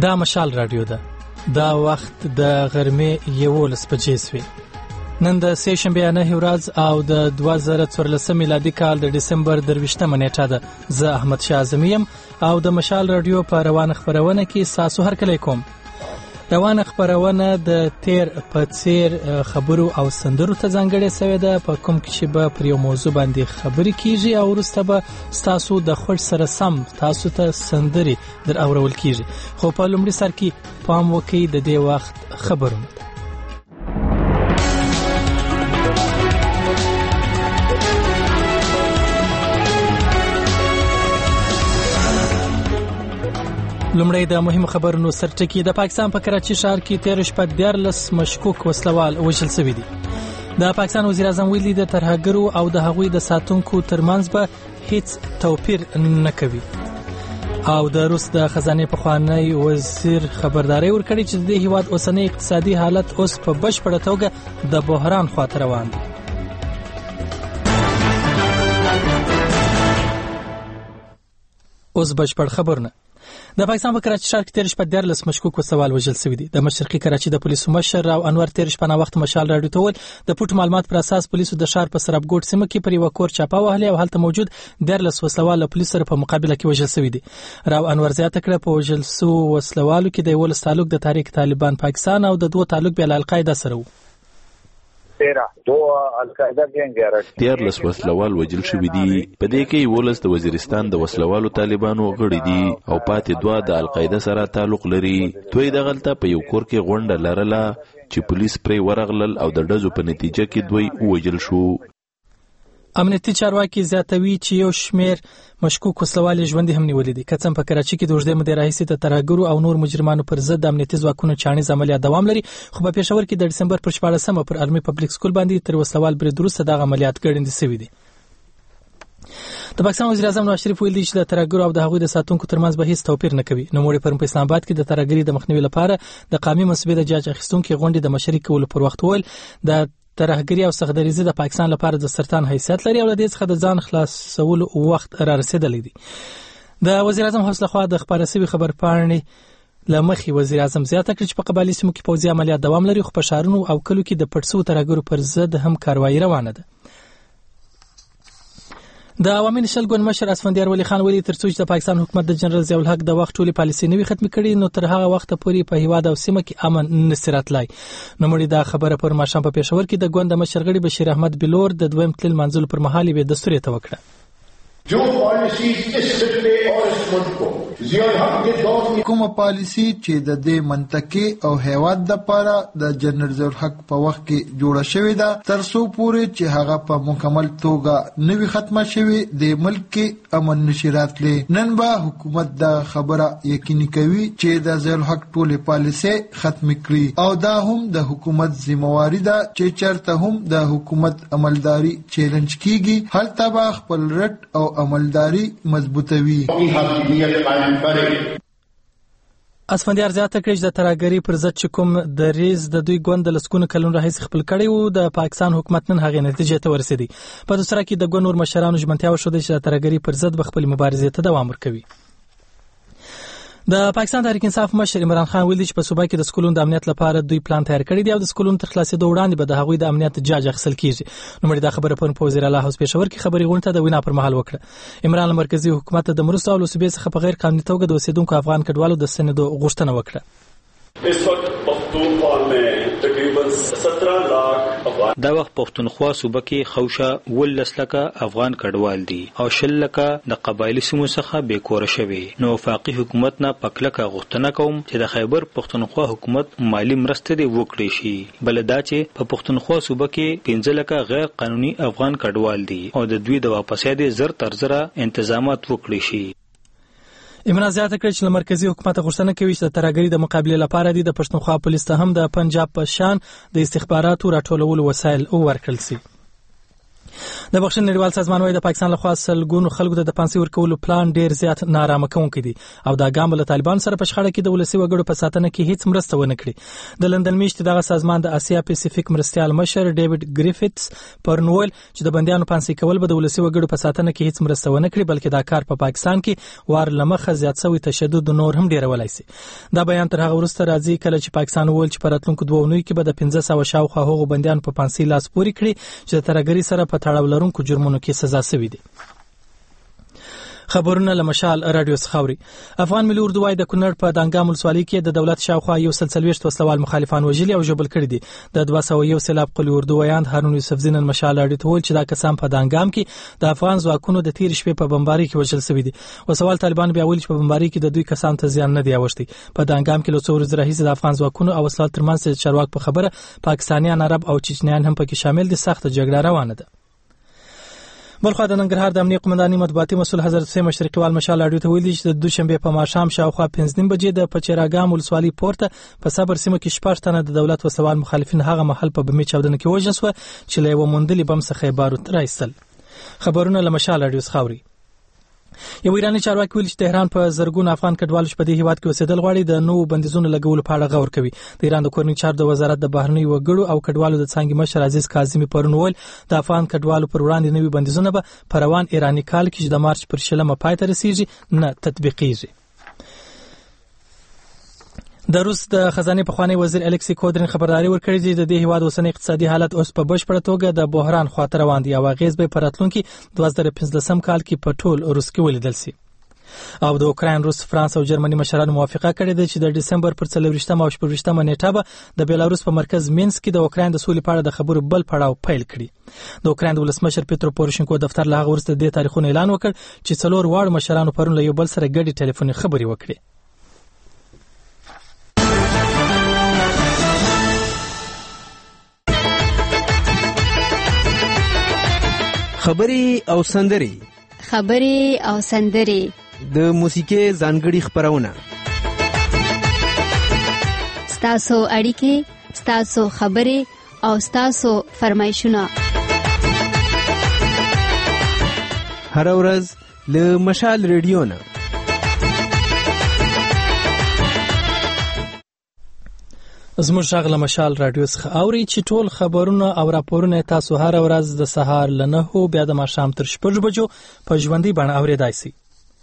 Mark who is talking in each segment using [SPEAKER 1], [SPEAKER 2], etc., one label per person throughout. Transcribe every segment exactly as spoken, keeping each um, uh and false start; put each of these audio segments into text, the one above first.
[SPEAKER 1] دا مشال رادیو ده. دا وخت د غرمې یولس بجې سوې. نن د سه شنبې نه ورځ او د دوه زره څوارلسم میلادي کال د دسمبر درویشتمه نیټه ده. زه احمد شاه اعظمي یم او د مشال رادیو په روانه خبرونه کې ساسو هرکلی کوم. روانه خبرونه د تیر په څیر خبرو او سندرو ته ځانګړې شوې ده، په کوم کې چې به پر یو موضوع باندې خبرې کیږي او وروسته به تاسو د خوښ سره سم تاسو ته سندري در اورول کیږي. خو په لومړي سر کې پام وکړئ د دې وخت خبرونه. لومړی د مهمو خبرونو سرټکی. د پاکستان په کراچي ښار کې تیر شپه دیارلس مشکوک وسلوال وژل شوي دي. د پاکستان وزیر اعظم ویلي د ترهګرو او د هغوی د ساتونکو ترمنځ به هیڅ توپیر نه کوي. او د روس د خزانه پخوانی وزیر خبرداري ورکړي چې د هیواد اوسنی اقتصادي حالت اوس په بشپړه توګه د بحران خواته روان دی. اوس بشپړ خبرونه. د پاکستان په کراچي ښار کې تیر شپه دیارلس مشکوک وسوال وژل شوي دي. د مشرقي کراچي د پولیسو مشر راو انور تیر شپه نه وخت مشال راډیو ته وویل د پټ معلومات پر اساس پولیسو د ښار په سرابګوټ سیمه کې پر یو کور چاپه وهلې او هلته موجود دیارلس وسلوال له پولیسو سره په مقابله کې وژل شوي دي. راو انور زیاته کړه په وژل شوو وسلوالو کې د یولس تعلق د تحریک طالبان پاکستان او د دوه تعلق بیا له القاعده سره و.
[SPEAKER 2] دیارلس وسلوال وژل شوي دي، په دې کې یولس د وزیرستان د وسلوالو طالبانو غړي دي او پاتې دوه د القاعده سره تعلق لري. دوی دغلته په یو کور کې غونډه لرله چې پولیس پرې ورغلل او د ډزو په نتیجه کې دوی وژل شو.
[SPEAKER 1] امنیتي چارواکي زیاتوي چې یو شمیر مشکوک وسلوال ژوندۍ هم نیولې دي. کڅم په کراچي کې د اوږدې مودې راهیسې د ترهګرو او نور مجرمانو پر ضد د امنیتي ځواکونو چاڼیز عملیات دوام لري، خو په پېښور کې د دسمبر پر شپاړسمه پر ارمي پبلک سکول باندې تر وسلوال برید وروسته دغه عملیات ګړندي شوي دي. د پاکستان وزیر اعظم نواز شریف ویلي چې د ترهګرو او د هغوی د ساتونکو ترمنځ به هیڅ توپیر نه کوي. نوموړي پرون په اسلام آباد کې د ترهګرۍ د مخنیوي لپاره د قومي مسؤلیت د جاج اخیستونکو غونډې د مشري کولو پر وخت وویل د ترهګري او سختدریزي د پاکستان لپاره د سرطان حیثیت لري او له دې څخه د ځان خلاصولو وخت را رسیدلی دی. د وزیر اعظم حوصله خوا د خبره شوی خبرپاڼې لمخې وزیر اعظم زیاته کړه چې په قبایلي سیمو کې پوځي عملیات دوام لري، خو په ښارونو او کلو کې د پټ شوو ترهګرو پر ضد هم کاروایي روانه ده. د عوامي نشل ګوند مشر اسفندیار ولی خان ویلي تر څو چې د پاکستان حکومت د جنرال ضیاء الحق د وخت ټولې پالیسۍ نوي ختمې کړي نو تر هغه وخته پورې په هیواد او سیمه کې امن نشي راتلی. نوموړي دا خبره پر ماښام په پېښور کې د ګوند مشر غړي بشیر احمد بلور د دویم تلل منځلو پر مهال یې دستور ته وکړه.
[SPEAKER 3] جو پالیسی اس خطے اور اس ملک کو ضیاء الحق کے دور میں
[SPEAKER 4] کومه پالیسی چې د دې منطقې او هیواد د لپاره د جنرال ضیاء الحق په وخت کې جوړه شوې ده تر څو پورې چې هغه په مکمل توګه نوي ختمه شوي د ملک کې امن نشي راتلی. نن به حکومت دا خبره یقیني کوي چې د ضیاء الحق ټولې پالیسۍ ختم کړي او دا هم د حکومت ذمہواری ده چې چرته هم د حکومت عملداري چیلنج کیږي هلته به خپل رټ او عملداري مضبوطوي.
[SPEAKER 1] اسفندیار زیاته کړي چې د ترهګرۍ پر ضد چې کوم دریځ د دوی ګوند د لسګونو کلونو راهیسې خپل کړی و د پاکستان حکومت نن هغې نتیجې ته ورسېدی. په دوسره کې د ګوند نور مشرانو ژمنتیا وښودله چې د ترهګرۍ پر ضد به خپلې مبارزې ته دوام ورکوي. د پاکستان تحریک انصاف مشر عمران خان ویلي چې په صوبه کې د سکولونو د امنیت لپاره دوی پلان تیار کړی دی او د سکولونو تر خلاصېدو وړاندې به د هغوی د امنیت جاج اخیستل کیږي. نوموړي دا خبره پرون په وزیر اعلی هاوس پېښور کې خبري غونډه د وینا پر مهال وکړه. عمران له مرکزي حکومت د مرستو او له صوبې څخه په غیر قانوني توګه د اوسېدونکو افغان کډوالو د ستنېدو غوښتنه وکړه.
[SPEAKER 5] اس وقت پختونخوا میں تقریباً سترہ لاکھ افغان
[SPEAKER 6] دا وخت پختونخوا صوبه کې خوشه ولس لکه افغان کډوال دي او شل لکه د قبایلی سیمو څخه بیکوره شوي. نو وفاقي حکومت نه پکلکه غوښتنه کوم چې د خیبر پختونخوا حکومت مالی مرسته دی وکړي شي. بل دا چې په پختونخوا صوبه کې پنځه لکه غیر قانوني افغان کډوال دي او د دوی د واپسیادې زر تر زره انتظامات وکړي شي.
[SPEAKER 1] عمران زیاته کړي چې له مرکزي حکومت غوښتنه کوي چې د ترهګرۍ د مقابلې لپاره د پښتونخوا پولیس ته هم د پنجاب په شان د استخباراتو راټولولو وسایل ورکړل شي. د بخښنې نړیوال سازمان وايي د پاکستان لخوا سلګونو خلکو ته د پانسي ورکولو پلان ډیر زیات نارامه کوونکی دی او دا ګام له طالبان سره په شخړه کې د ولسي وګړو په ساتنه کې هیڅ مرسته ونه کړي. د لندن میشت دغه سازمان د اسیا پیسفیک مرستيال مشر ډیوډ ګریفټس پرنول چې د بنديانو پانسي کول به د ولسي وګړو په ساتنه کې هیڅ مرسته ونه کړي بلکې دا کار په پا پاکستان کې وار لمخه زیات شوی تشدد نور هم ډیرولای شي. دا بیان تر هغه وروسته راځي کله چې پاکستان وویل چې په راتلونکو دوه اونیو کې به د پنځه سوه شاوخوا هغو بنديانو په پانسي لاس پورې کړي چې د ترهګرۍ سره په تړاو لرونکو جرمونو کې سزا شوی دي. خبرونه له مشال رادیو څخاوري. افغان ملي اردو وايي د کونړ په دانګام ولسوالۍ کې د دولت شاوخوا یو سل څلوېښت وسلوال مخالفان وژلي او ژوبل کړي دي. د دوه سوه یو سیلاب قلي اردو ویاند هارون یوسفزي نن مشال رادیو ته وویل چې دا کسان په دانګام کې د افغان ځواکونو د تیر شپې په بمبارۍ کې وژل شوي دي. وسوال طالبان بیا ویل چې په بمبارۍ کې د دوی کسان ته زیان نه دی اوښتی. په دانګام کې له څو ورځې راهیسې د افغان ځواکونو او وسلوال ترمنځ چارواک په خبره پاکستانیان، عرب او چچنیان هم پکې شامل دي. سخت جګړه روانه ده. بلخوا د ننګرهار د امنیه قومندانۍ مطبوعاتي مسؤل حضرت حسین مشرقیوال مشال رادیو ته ویلي چې د دوشنبه په ماښام شاوخوا پنځه نیم بجې د پچراګام ولسوالۍ پورته په صبر سیمه کې شپږ تنه د دولت وسوال مخالفین هغه محل په بمي چاودنه کې وژل شو چې له یو موندلي بم څخه بارود راایستل. خبرونه له مشال رادیو څخاوري. یو ایرانی چارواکي ویل چې تهران په زرګون افغان کډوالو په دې هیواد کې اوسېدل غواړي د نوو بندیزونو لګولو په اړه غور کوي. د ایران د کورنۍ چارو د وزارت د بهرنیو وګړو او کډوالو د څانګې مشر عزیز کاظمي پرون ویل د افغان کډوالو پر وړاندې نوي بندیزونه به په روان ایرانی کال کې چې د مارچ پر شلمه پای ته رسیږي نه تطبیقیږي. د روس د خزانه پخوانی وزیر الکسی کودرین خبرداري ورکړې چې د دې هیواد اوسنی اقتصادي حالت اوس په بشپړه توګه د بحران خواته روان دی او اغیز به په راتلونکي دوه زره پنځلسم کال کې په ټول روس کې ولیدل شي. او د اوکراین، روس، فرانس او جرمني مشرانو موافقه کړې ده چې د دسمبر پر څلوېښتمه او شپږویشتمه نیټه به د بیلاروس په مرکز مینسک کې د اوکراین د سولې په اړه د خبرو بل پړاو پیل کړي. د اوکراین د ولسمشر پیترو پوروشنکو دفتر له هغه وروسته د تاریخونو اعلان وکړ چې څلور واړو مشرانو پرون له یو بل سره ګډې ټلیفوني خبرې وکړي.
[SPEAKER 7] خبري او سندري
[SPEAKER 8] خبري او سندري
[SPEAKER 7] د موسیقي ځانګړي خبرونه
[SPEAKER 8] ستاسو اړیکې، ستاسو خبري او ستاسو فرمایشونه
[SPEAKER 7] هر ورځ له مشال ریډیو نه.
[SPEAKER 1] زموږ غږ له مشال رادیو څخه اوري چې ټول خبرونه او راپورونه تاسو هر ورځ د سهار له نهو بیا د ماښام تر شپږ بجو په ژوندۍ بڼه اورېدای شئ.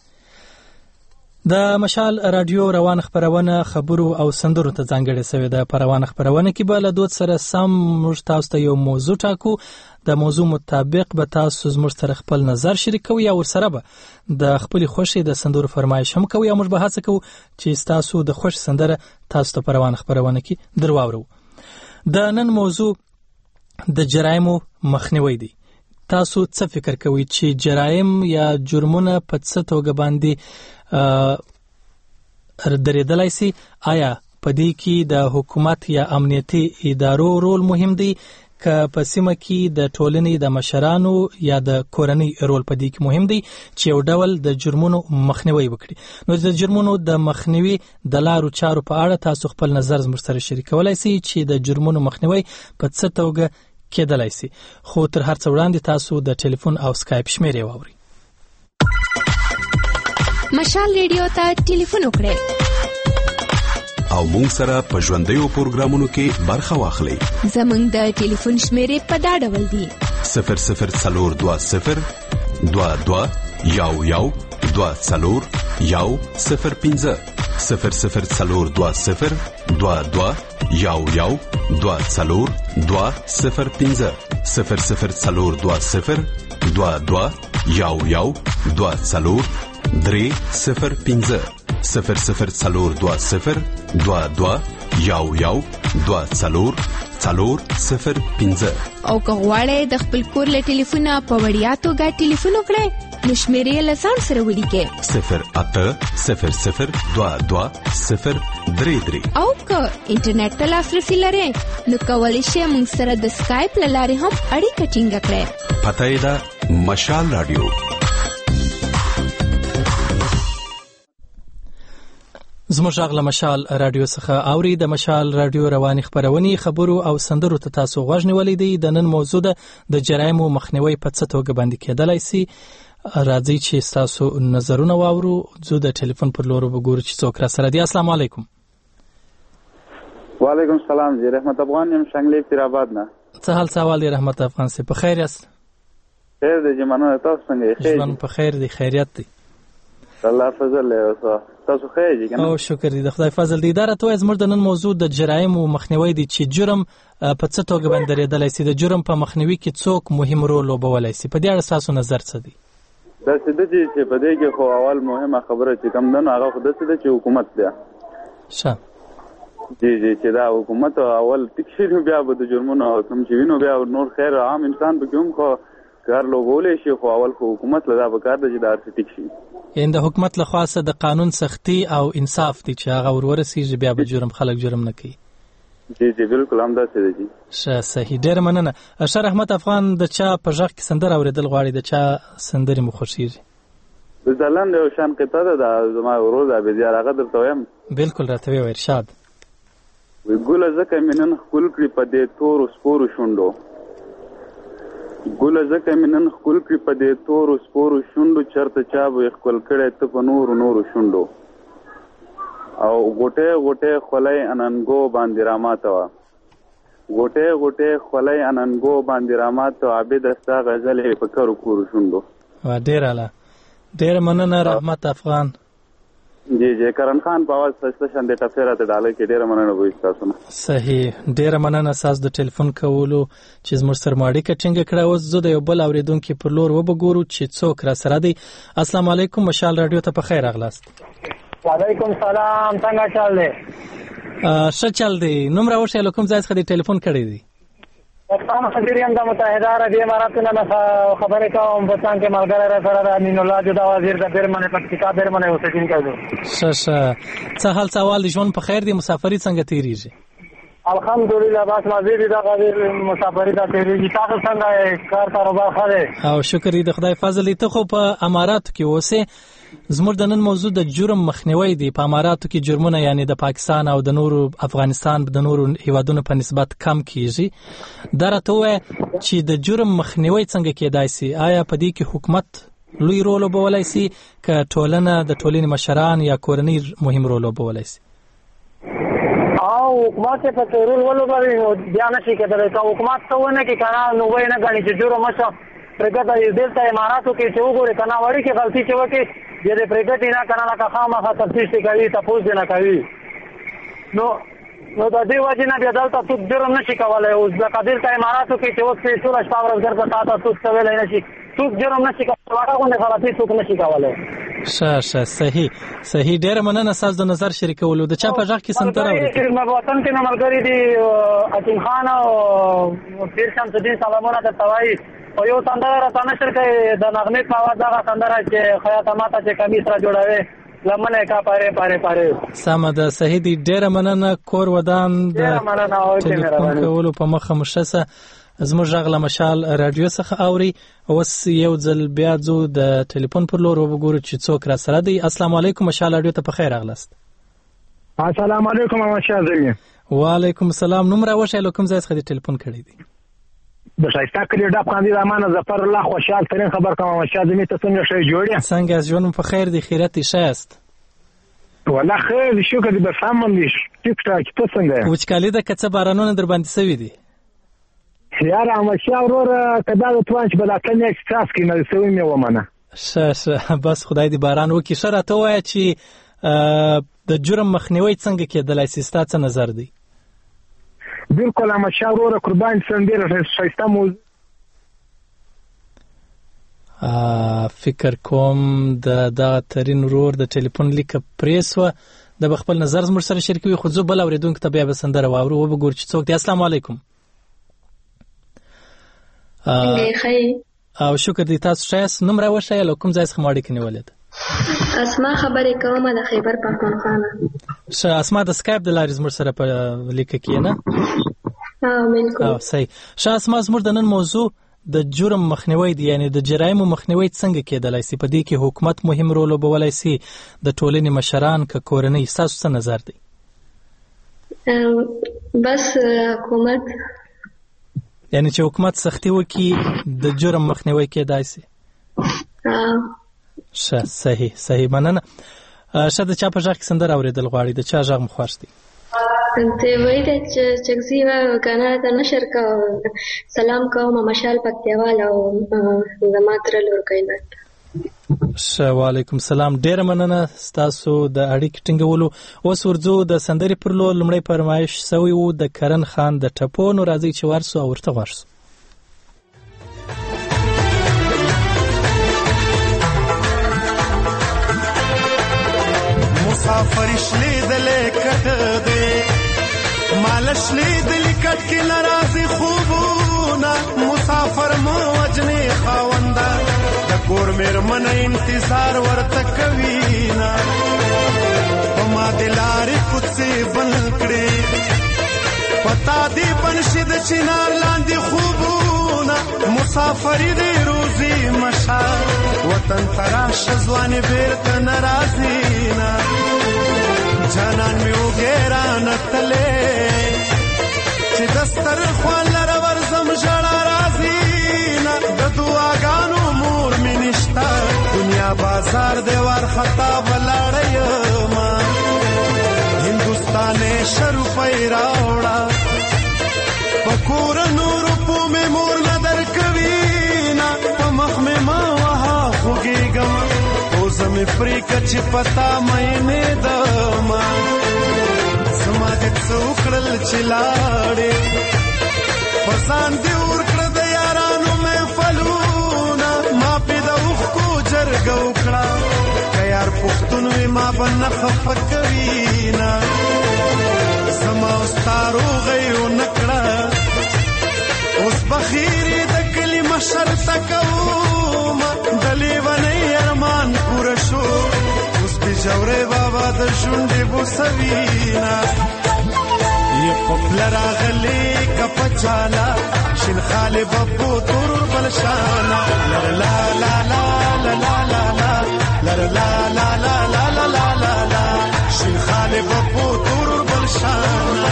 [SPEAKER 1] د مشال رادیو روان خبرونه خبرو او سندرو ته ځانګړې شوې ده. په روان خبرونه کې به له دود سره سم موږ تاسو ته یو موضوع ټاکو. د موضوع مطابق به تاسو زموږ سره خپل نظر شریکوي او ورسره به د خپل خوښي د سندرو فرمایش هم کوي او موږ به هڅه کوو چې تاسو د خوښ سندره تاسو ته په روان خبرونه کې درواورو. د نن موضوع د جرایمو مخنیوي دی. تاسو څه فکر کوئ چې جرایم یا جرمونه په څه توګه باندې درېدلای شي؟ آیا په دې کې د حکومت یا امنیتي ادارو رول مهم دی که په سیمه کې د ټولنې د مشرانو یا د کورنۍ رول په دې کې مهم دی چې یو ډول د جرمونو مخنیوي وکړي؟ نو د جرمونو د مخنیوي د لارو چارو په اړه تاسو خپل نظر زموږ سره شریکولای شئ چې د جرمونو مخنیوي په څه توګه کېدلای شي. خو تر هر څه وړاندې تاسو د ټلیفون او سکایپ شمیرې واورئ.
[SPEAKER 8] مشال ریډیو ته ټلیفون وکړئ
[SPEAKER 9] او مونږ سره په ژوندیو پروګرامونو کې برخه واخلئ.
[SPEAKER 8] زمونږ د ټلیفون شمیرې په دا ډول دي:
[SPEAKER 9] صفر صفر څلور دوه صفر دوه دوه یو یو دوه څلور یو صفر پنځه صفر صفر څلور دوه صفر دوه دوه یو یو دوه څلور دوه صفر پنځه صفر صفر څلور دوه صفر دوه دوه یو یو دوه څلور درې صفر پنځه صفر صفر څلور دوه صفر دوه دوه یو یو دوه څلور څلور صفر پنځه.
[SPEAKER 8] او که غواړئ د خپل کور له ټلیفونه په وړیا توګه ټلیفون وکړئ نو شمیرې له ځان سره ولیکئ:
[SPEAKER 9] صفر اته صفر صفر دوه دوه صفر درې درې.
[SPEAKER 8] او که انټرنیټ ته لاسرسي لرئ نو کولی شئ موږ سره د سکایپ له لارې هم اړیکه ټینګه کړئ.
[SPEAKER 9] پته یې ده مشال رادیو.
[SPEAKER 1] زموږ غږ له مشال رادیو څخه اوري. د مشال رادیو رواني خبرونې خبرو او سندرو ته تاسو غوږ نیولې دي. د نن موضوع ده د جرایمو مخنیوي په څه توګه باندې کېدلای شي. راځي چې تاسو نظرونه واورو. زه د ټلیفون پر لور وګورم چې څوک را سره دي. السلام علیکم.
[SPEAKER 10] وعلیکم السلام. جی رحمت افغان یم، شنګلې پیرآباد نه.
[SPEAKER 1] څه حال سوال دی رحمت افغان سي؟ په خیر یاست؟
[SPEAKER 10] خیر دی جمانه، تاسو څنګه یې؟
[SPEAKER 1] ژوند په خیر دی، خیریت دی.
[SPEAKER 10] الله فضل له تاسو خیر دی کنه؟ او
[SPEAKER 1] شکر دی، د خدای فضل دی. اداره ته زموږ د نن موضوع د جرایمو مخنیوي دی چې جرم په څه توګه باندې درېدلای شي. د جرم په مخنیوي کې څوک مهم رول لوبولای شي؟ په دې اړه تاسو نظر څه دی؟
[SPEAKER 10] دا څه دی چې په دې کې خو اول مهمه خبره چې کوم دنه هغه خو د څه دی چې حکومت دی.
[SPEAKER 1] ښه
[SPEAKER 10] جی جی چې دا حکومت اول تکشیر بیا به د جرمونو کوم چې وینو بیا نور خیر عام انسان به کوم خو کار لوګولې شي، خو اول خو حکومت له دا به کار د جدار ټیک شي.
[SPEAKER 1] یعنی د حکومت له خاصه د قانون سختی او انصاف دی چې هغه ورورسیږي، بیا به جرم خلک جرم نه کوي.
[SPEAKER 10] جی جی بالکل هم دا څه دی.
[SPEAKER 1] ښه صحیح، ډېر مننه. ښه رحمت افغان، د چا په غږ کې سندره اوریدل غواړي؟ د چا سندرې مو خوښیږي؟
[SPEAKER 10] د ځلند یو شان قطعه ده د زما ورور د ابدیار، هغه درته وایم.
[SPEAKER 1] بالکل راته وایه ارشاد.
[SPEAKER 10] وی ګوله ځکه مې نن ښکل کړي په دې تورو سپورو شونډو، ګوله ځکه مې نن ښکل کړي په دې تورو سپورو شونډو، چېرته چا به یې ښکل کړی ته په نورو نورو شونډو، او غوټۍ غوټۍ خولۍ اننګو باندې راماته وه، غوټۍ غوټۍ خولۍ اننګو باندې راماته وه، عابده ستا غزلې په کرو کورو شونډو.
[SPEAKER 1] ډېر اعلی، ډېره مننه رحمت افغان.
[SPEAKER 10] جی جی کرن خان په आवाज څه شان د ټفره ته ډاله کې ډیره مننه وایي تاسو نه.
[SPEAKER 1] صحیح، ډیره مننه تاسو د ټلیفون کولو چې زموږ سره ماړیکه ټینګه کړه. اوس زه د یو بل اوریدونکو پر لور وبګورو چې څوک را سره دی. السلام علیکم، مشال رادیو ته په خیر راغلاست.
[SPEAKER 11] وعلیکم سلام، څنګه چل دی؟
[SPEAKER 1] ښه چل دی. نوم راوښیه له کوم ځای څخه دې ټلیفون کړی دی؟
[SPEAKER 11] پاکستان خبریم د متحده عربی اماراتو نه خبرې کوم. په څنګه کې ملګری را سره د امین الله جدا وزیر د برمنه پکتیکا برمنه اوسېدونکی دی.
[SPEAKER 1] ښه ښه، څه حال سوال دی؟ ژوند په خیر دی؟ مسافري څنګه تیریږي؟
[SPEAKER 11] الحمدلله بس مزه دي، دا غویر مسافري دا تیریږي. تاسو څنګه کار کاروبار ښه دی؟
[SPEAKER 1] او شکر دی، د خدای فضل دی. ته خو په اماراتو کې اوسې. زموږ د نن موضوع د جرم مخنیوي دی. په اماراتو کې جرمونه یعنی د پاکستان او د نورو افغانستان د نورو هیوادونو په نسبت کم کیږي. دا راته وایه چې د جرم مخنیوي څنګه کېدای شي؟ آیا په دې کې حکومت لوی رول لوبولی شي که ټولنه د ټولنې مشران یا کورنۍ مهم رول لوبولی شي؟
[SPEAKER 11] او حکومت په کې رول ولوبوي نو بیا نشي کېدلی. که حکومت څه ونه کړي که نه، نو وایي نه ګڼي چې جرم وشو. پرېږده دلته اماراتو کې چې وګورې که نه، وړې کې غلطي چې وکړي بیا دې پرېږدي نه، که نه لکه خامخا تفتیش دې کوي، تپوس دې نه کوي. نو نو د دې وجې نه بیا دلته څوک جرم نشي کولی. اوس لکه دلته اماراتو کې چې اوس ټوله شپه ورځ ګرځه تا ته څوک څه ویلی نشي، څوک جرم نشي کولی، هغه غوندې غلطي څوک نشي کولی.
[SPEAKER 1] ښه ښه صحیح صحیح، ډېره مننه ستاسو د نظر شریکولو. د چا په غږ کې سندره اورېدل؟
[SPEAKER 11] وطن کې مې ملګري دي حکیم خان او پیر شمس الدین سلامونه درته وایي. او یو سندره راته نشر کوي د نغمې په اواز، دغه سندره چې خیاطه ماته چې کمیس را جوړوي لمنه کا پاره پاره پاره.
[SPEAKER 1] سمه ده، صحیح دی. ډېره مننه. کور ودان د ټلیفون کولو په مخه مشسه. زموږ غږ له مشال رادیو څخه اوري. اوس یو ځل بیا ځو د ټلیفون پر لور وګورو چې څوک را سره دی. السلام علیکم، مشال رادیو ته په خیر راغلاست.
[SPEAKER 11] السلام علیکم مشال زمي.
[SPEAKER 1] وعلیکم السلام. نوم راوښیه له کوم ځای څخه دې ټلیفون کړی دی؟
[SPEAKER 11] د شایسته کلی ډاپ قاندي رحمان ظفر الله خوشحال ترين خبر کوم. مشال زمي ته څنګه شي جوړی؟
[SPEAKER 1] څنګه ژوند په خیر دی؟ خیرت ښه است؟
[SPEAKER 11] والله خیر شکر دې به سم دي. ټیک ټاک. ته څنګه؟
[SPEAKER 1] وچکالي ده که څه بارانونه در باندې سوي دي؟
[SPEAKER 11] یاره مشال وروره که دا د توان چې به دا کله یک څاس کې نه سوي مې ومنه.
[SPEAKER 1] ښه ښه، بس خدای دې باران وکړي. ښه راته ووایه چې د جرم مخنیوی څنګه کېدلی شي؟ ستا څه نظر دی؟
[SPEAKER 11] بالکل مشال وروره قربان شم، ډېره ښایسته موضوع.
[SPEAKER 1] فکر کوم د دغه ترین ورور د ټلیفون لیکه پرې سوه. د به خپل نظر زموږ سره شریکوي، خو زه بل اورېدونکي ته بیا به سندره واورو. وبګورو چې څوک دی. السلام علیکم. او شکر دی، تاسو ښه یاست؟ نوم راوښیه له کوم ځای څخه مو اړیکه نیولې ده؟
[SPEAKER 12] اسما خبرې کوم د خیبر پښتونخوا.
[SPEAKER 1] ښه اسما، د سکایپ د لارې زموږ سره په لیکه کې نه؟
[SPEAKER 12] ها بالکل.
[SPEAKER 1] او صحیح. ښه اسما، زموږ د نن موضوع د جرم مخنیوي دی، یعنی د جرایمو مخنیوي څنګه کېدلای شي؟ په دې کې حکومت مهم رول لوبولای شي، د ټولنې مشران که کورنۍ؟ ستاسو څه نظر دی؟
[SPEAKER 12] بس حکومت،
[SPEAKER 1] یعنی چې حکومت سختي وکړي د جرم مخنیوي کېدای شي. ښه، صحیح صحیح، مننه. ښه، د چا په غږ کې سندره اورېدل غواړي؟ د چا غږ مو خوښ دی؟
[SPEAKER 12] ته وایي د چکسي کنه ته نشر کا سلام کوم مشال پکتیوال او زما تر لور کینات.
[SPEAKER 1] ښه، وعلیکم السلام، ډېره مننه ستاسو د اړیکې ټینګولو. اوس ورځو د سندرې پر لور. لومړی فرمایش سوی و د کرن خان د ټپو، نو راځئ چې ورسو او ورته غوږ شو.
[SPEAKER 13] مسافر شلی دلې کټ دې مال شلی دلې کټ کې ناراضي خوبونه مسافر مو وجنې خاوندا د کور مېرمن انتظار ورته کوي نا ما دلارې کوڅې بن کړې پتا دې بنشد چنار لاندې خوبونه مسافر دې روزي مشا وطن تراش ځوان بیرته ناراضي نا جانان می وګیرا نتلې چې دستر خوان لره ورزم ژړا راځي نا د دعاګانو مور می نشتا دنیا بازار دیوار خطا ولاړې ما هندوستانې شروع پیراوړه پکور نور په می مور نظر کوي نا په مخ می ما وها خوګېګم زمې پرې کچ پتا مې نه دما سما دې څوکړل چلاړې پسان دې ور کړ د یارانو مې فلونا ما په دوخ کو جرګو کړه کيار پښتون ما بن خفقوي نا سما استارو غيو نکړه اوس بخیری د کلمه شرط کوم دلی ونی ارمان پورا شو اوس به جوړه بابا د شونډې بوسوینا یې پپلر غلی کپچالا شین خاله بپو تور بلشانا لا لا لا لا لا لا لا لا لا لا لا لا لا لا شین خاله بپو تور بلشانا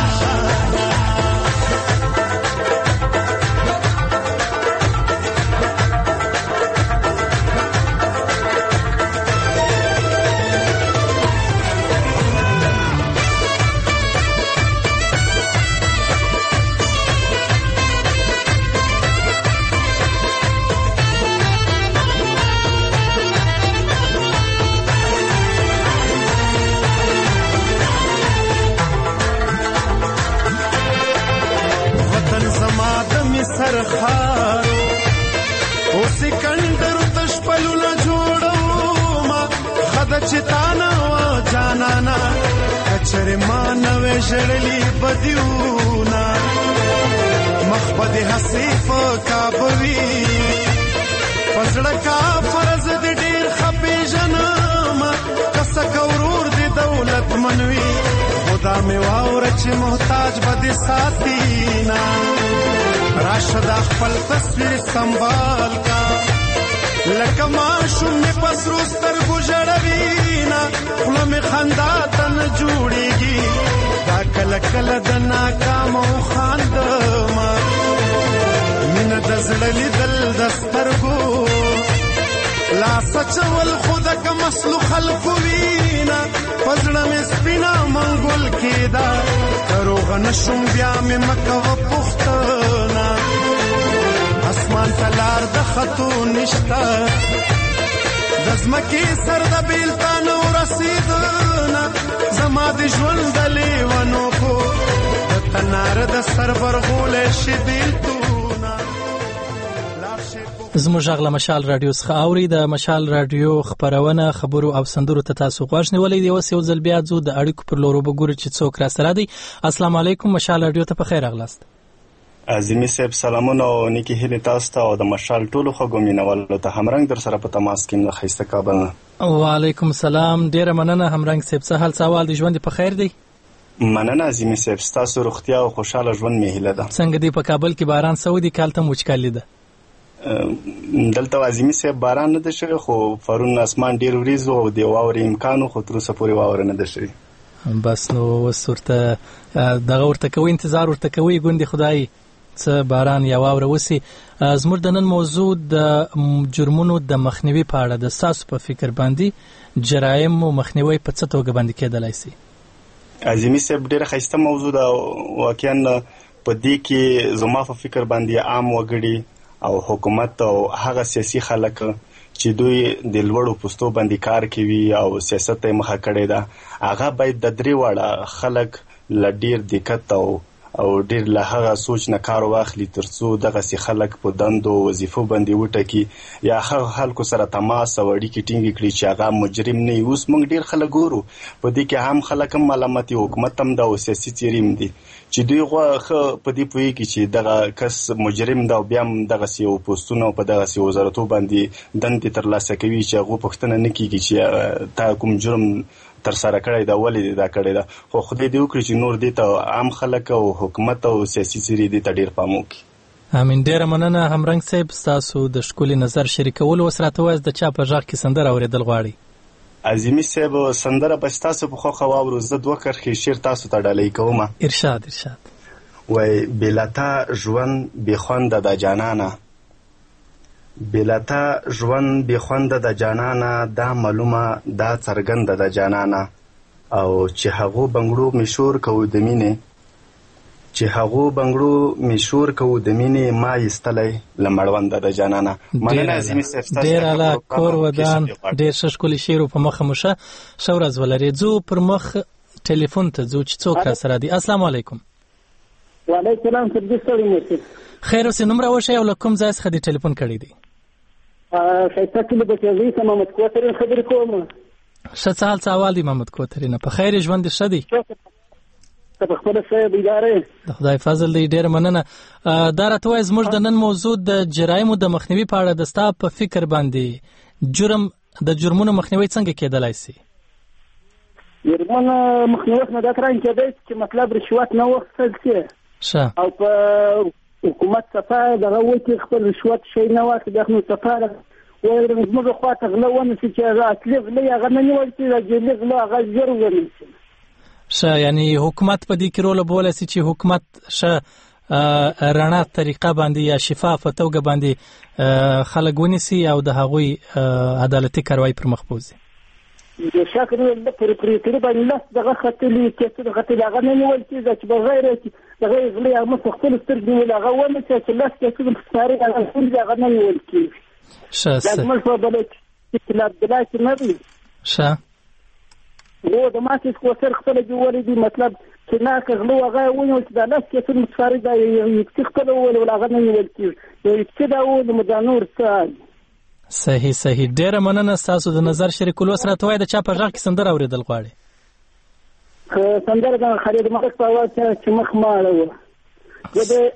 [SPEAKER 13] سرخارو او سکندر تشپلو نا جوڑو ما خد چتانا و جانانا کچر مانوے جڑلی بدیونا مخبد حسیف کابوی پزڑکا فرز دی دیر خپی جناما کسک ورور دی دولت منوی خدا میں واورچ محتاج بدی ساتینا راشد خپل تصویر سنبال کا لکه ماشوم می پسرو سترګو جړوینا خله می خندا تن جوړیږي دا کله کله د ناکامو خاندما مینه د زړه لیدل د سترګو لا سچول خود کا مسلو خلق وینا پزړه می سپینا منګول کیدا دروغ نشم بیا می مکو پختنا اسمان تلار د خطو نشتا دزمکی سر د بیلتان ورسیدنا زما د ژوند د لیوانو کو د تنار د سر برغول شدیلتونا
[SPEAKER 1] زموږ غلا مشال رادیو څخه اوري. د مشال رادیو خبرونه خبرو او سندرو ته تاسو غواړئ نیولې دی. اوس یو ځل بیا ځو د اړیکو پر لور وګورو چې څوک را سره دی. السلام علیکم، مشال رادیو ته په خیر راغلاست.
[SPEAKER 14] عظیمی صاحب سلامونه او نیکی هیله تاسو ته او د مشال ټولو خلکو مینوالو ته همرنګ در سره په تماس کې نه خسته کابل نه.
[SPEAKER 1] وعلیکم السلام، ډیره مننه همرنګ صاحب. څه حال سوال دی؟ ژوند په خیر دی؟
[SPEAKER 14] مننه عظیمی صاحب، تاسو روغتیا او خوشاله ژوند می هیله ده.
[SPEAKER 1] څنګه دی په کابل کې باران سعودي کال ته موچکالی ده؟
[SPEAKER 14] دلته عظیمي صاحب باران نه ده شوی، خو پرون اسمان ډېر وریځ و او د واورې امکان و، خو تر اوسه پورې واوره نه ده شوې.
[SPEAKER 1] بس نو اوس ورته دغه ورته کوئ، انتظار ورته کوئ ګوندې خدای څه باران یا واوره وسي. زموږ د نن موضوع د جرمونو د مخنیوي په اړه د ستاسو په فکر باندې جرایمو مخنیوی په څه توګه باندې کېدلی سي؟
[SPEAKER 14] عظیمي صاحب ډېره ښایسته موضوع ده. واقعا په دې کې زما په فکر باندې عام وګړي او حکومت او هغه سیاسي خلک چې دوی د لوړو پوستو باندې کار کوي او سیاست ته مخه کړې ده، هغه باید د درې واړه خلک له ډېر دقت او او ډېر له هغه سوچ نه کار واخلي تر څو دغسې خلک په دندو وظیفو باندې وټکي یا هغه خلکو سره تماس او اړیکې ټینګې کړي چې هغه مجرم نه وي. اوس موږ ډېر خلک ګورو په دې کې هم خلک هم ملامت دي، حکومت هم ده او سیاسي څیرې هم دي چې دوی غوا ښه په دې پوهېږي چې دغه کس مجرم ده او بیا هم دغسې یو پوستونه او په دغسې وزارتو باندې دندې ترلاسه کوي چې هغو پوښتنه نه کېږي چې تا کوم جرم تر سره کړی دا ولې دا کړی دا. خو خدای دې وکړي چې نور دې ته عام خلک او حکومت او سیاسي څیرې دې ته ډېر پام وکړي.
[SPEAKER 1] امین، ډېره مننه همرنګ صاحب ستاسو د ښکلي نظر شریکولو. اوس راته ووایاست د چا په غږ کې سندره اورېدل غواړئ؟
[SPEAKER 14] عظیمي صاحب سندره به ستاسو په خوښه واورو. زه دوه کرښې شعر تاسو ته ډالۍ کوم.
[SPEAKER 1] ارشاد ارشاد.
[SPEAKER 14] وای بېلته ژوند بېخونده د جانانه، بېلته ژوند بېخونده د جانانه، دا معلومه دا څرګنده د جانانه، او چې هغو بنګړو مې شور کوو د مینې، چې هغو بنګړو مې شور کوو د مینې، ما ایستلی له مړونده د جانانه. مننه عظیمي صاحب،
[SPEAKER 1] ډېر اعلی کور ودان، ډېر ښه ښکلي شعر په مخه مو ښه ښه ورځ ولرئ. ځو پر مخ ټلیفون ته ځو چې څوک راسره دي. السلام علیکم.
[SPEAKER 11] وعلیکم السلام. سرجي ستړی مو
[SPEAKER 1] خیر اوسې، نوم راوښیئ او له کوم ځای څخه دې ټلیفون کړی دی؟
[SPEAKER 11] ښایسته کلي بچوزي څخه محمد کوترین خبرې کوم.
[SPEAKER 1] ښه څه حال څه احوال دی محمد کوترینه؟ په خیر ژوند دې ښه دی؟
[SPEAKER 11] ته په خپله ښه بیداره
[SPEAKER 1] د خدای فضل دی. ډېره مننه. دا راته وایه زموږ د نن موضوع د جرایمو د مخنیوي په اړه د ستا په فکر باندې جرم د جرمونو مخنیوی څنګه کېدلی سي؟
[SPEAKER 11] جرمونو مخنیوی نه دا تران کېدی چې مطلب رشوت نه واخیستل سي
[SPEAKER 1] ښه
[SPEAKER 11] او په حکومت څخه دغه وکړي خپل رشوت شی نه واخلي، بیا نو څه وایي زموږ خواته غله ونیسي چې هغه اصلي غله یې هغه نه نیول شي، د جعلي غله هغه ژر ونیول شي.
[SPEAKER 1] ښه، یعنې حکومت په دې کې رول لوبولی سي چې حکومت ښه رڼا طریقه باندې یا شفافه توګه باندې خلک ونیسي او د هغوی عدالتي کاروایي پر مخ بوځي.
[SPEAKER 11] بېشکه نه پر پرېکړې باندې لس دغه ختلي کیسونه ختلي هغه نه نیول کېږي چې بغیر دغه غلې هغه په خپلو سترګو نیول هغه ونیسي چې لس کیسونه په سپارې هغه هغه نه نیول کېږي.
[SPEAKER 1] ښه
[SPEAKER 11] زموږ په بله کې عبدالله کې نه دی.
[SPEAKER 1] ښه
[SPEAKER 11] و د ماسې کوتر خپله جوړې دي، مطلب چې نه که غلو هغه ونیول چې دا لس کیسونه په سپارې دا یکسي خپله وولول هغه نه نیول کېږي، یو یکسي دا وولو دا نور څه.
[SPEAKER 1] صحیح صحیح، ډېره مننه ستاسو د نظر شریکولو. اوس راته وایه د چا په غږ کې سندره اورېدل غواړې؟
[SPEAKER 11] سندره د خالد ملک په اواز چې مخ ماړه وه،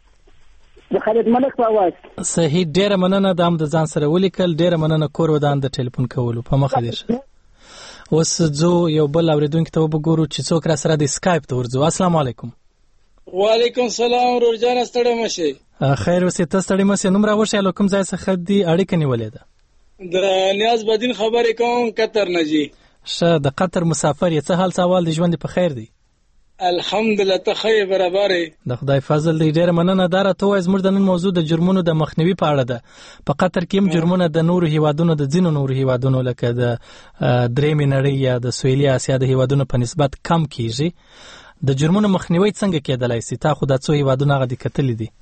[SPEAKER 11] د خالد ملک په اواز.
[SPEAKER 1] صحیح، ډېره مننه. دا هم د ځان سره ولیکل. ډېره مننه کور ودان د ټلیفون کولو. په مخه دې شه. اوس ځو یو بل اورېدونکي ته وګورو چې څوک را سره دی. سکایپ ته ورځو. السلام علیکم.
[SPEAKER 15] وعلیکم السلام. ورور جان ستړی مه شئ.
[SPEAKER 1] خیر اوسې، ته ستړی مه شې. نوم راوښیه له کوم ځای څخه دي؟ اړیکه نیولې ده.
[SPEAKER 15] د نیاز بدین خبرې کوم، قطر نه جي.
[SPEAKER 1] ښه، د قطر مسافر یې. څه حال څه احوال دی؟ ژوند په خیر دی؟
[SPEAKER 15] الحمدلله، ته ښه برابر یې.
[SPEAKER 1] د خدای فضل دی. ډېره مننه. دا راته ووایه زموږ د نن موضوع د جرمونو د مخنیوي په اړه ده. په قطر کې هم جرمونه د نورو هیوادونو د ځینو نورو هیوادونو لکه د درېیمې نړۍ یا د سویلي اسیا د هیوادونو په نسبت کم کیږي. د جرمونو مخنیوی څنګه کېدلی سي؟ تا خو دا څو هیوادونه هغه دي کتلي دي.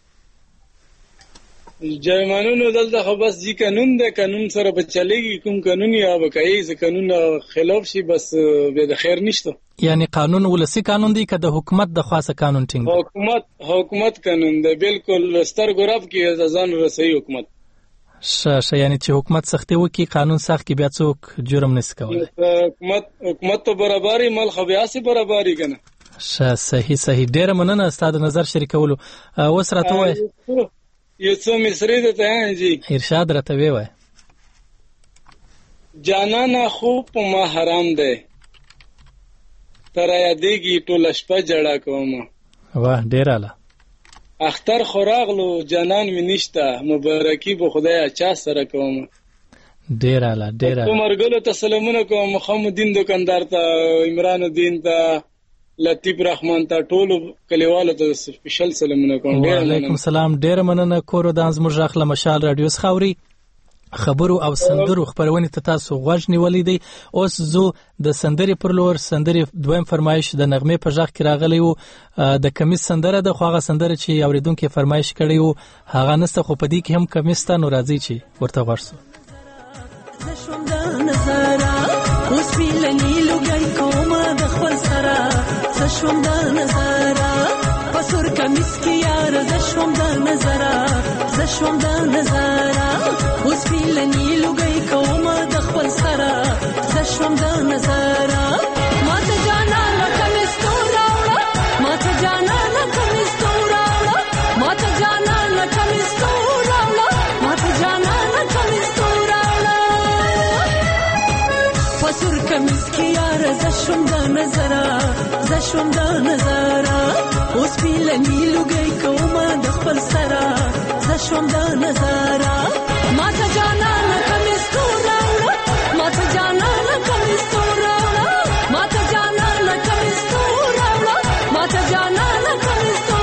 [SPEAKER 15] جرمانونو دلته خو بس جی قانون ده، قانون سره به چلیږي، کوم قانون یا به کوي چې قانون خلاف شي بس به د خیر نشته.
[SPEAKER 1] یعنی قانون ولسی قانون دی که د حکومت د خاصه قانون ټینګ دی؟
[SPEAKER 15] حکومت حکومت قانون دی، بالکل ستر ګراب کې ځان رسوي حکومت.
[SPEAKER 1] ښه ښه، یعنی چې حکومت سختي وکړي، قانون سخت کې، بیا څوک جرم نشي کولی.
[SPEAKER 15] حکومت حکومت ته برابري مل خو بیا سي برابري کنه.
[SPEAKER 1] ښه، صحیح صحیح، ډېره مننه ستاسو د نظر شریکولو. اوس راته وایه
[SPEAKER 15] یو څو مصري ده ته جی.
[SPEAKER 1] ارشاد راته وایه.
[SPEAKER 15] جانانه خوب په ما حرام ده، تر یادېږي ټوله شپه جړه کوم.
[SPEAKER 1] واه ډېر اعلی.
[SPEAKER 15] اختر خوراغلو جانان می نشته مبارکی به خدای چا سره کوم.
[SPEAKER 1] ډیر اعلی ډیر اعلی.
[SPEAKER 15] مرګلو ته سلامونه کوم، محمد الدین دکاندار ته، عمران الدین ته، لطیف رحمان ته، ټولو کلیوالو ته سپیشل سلامونه کوم.
[SPEAKER 1] وعلیکم السلام. ډیر مننه. کور دان زموږ اخله مشال رادیو خاوري خبرو او سندرو خبرونه ته تاسو غوږ نیولې دي. اوس زو د سندري پر لور سندري دویم فرمایش د نغمه په ځخ کې راغلی وو د کمیس سندره د خوغه سندره چې اوریدونکو فرمایش کړی وو هغه نسته، خو په دې کې هم کمیس ته نو راځي چې ورته ورسو.
[SPEAKER 16] زشوم د نظارا اوس پیلنی لوګي کومه د خپل سره، زشوم د نظارا پسور کمیس کې یار، زشوم د نظارا زشوم د نظارا اوس پیلنی لوګي کومه د خپل سره، زشوم د نظارا ماته جانا نه کمیس تو راوړه، ماته جانا نه کمیس تو راوړه، ماته جانا نه کمیس تو راوړه، ماته جانا نه کمیس تو پسور کمیس کی یار، زشوم د نظارا زشوم د نظارا اوس پیلنی لوګي کومه د خپل سره، زشوم د نظارا ماته جانا نه کمیس تو راوړه، ماته جانا نه کمیس تو راوړه، ماته جانا نه کمیس تو راوړه، ماته جانا نه کمیس تو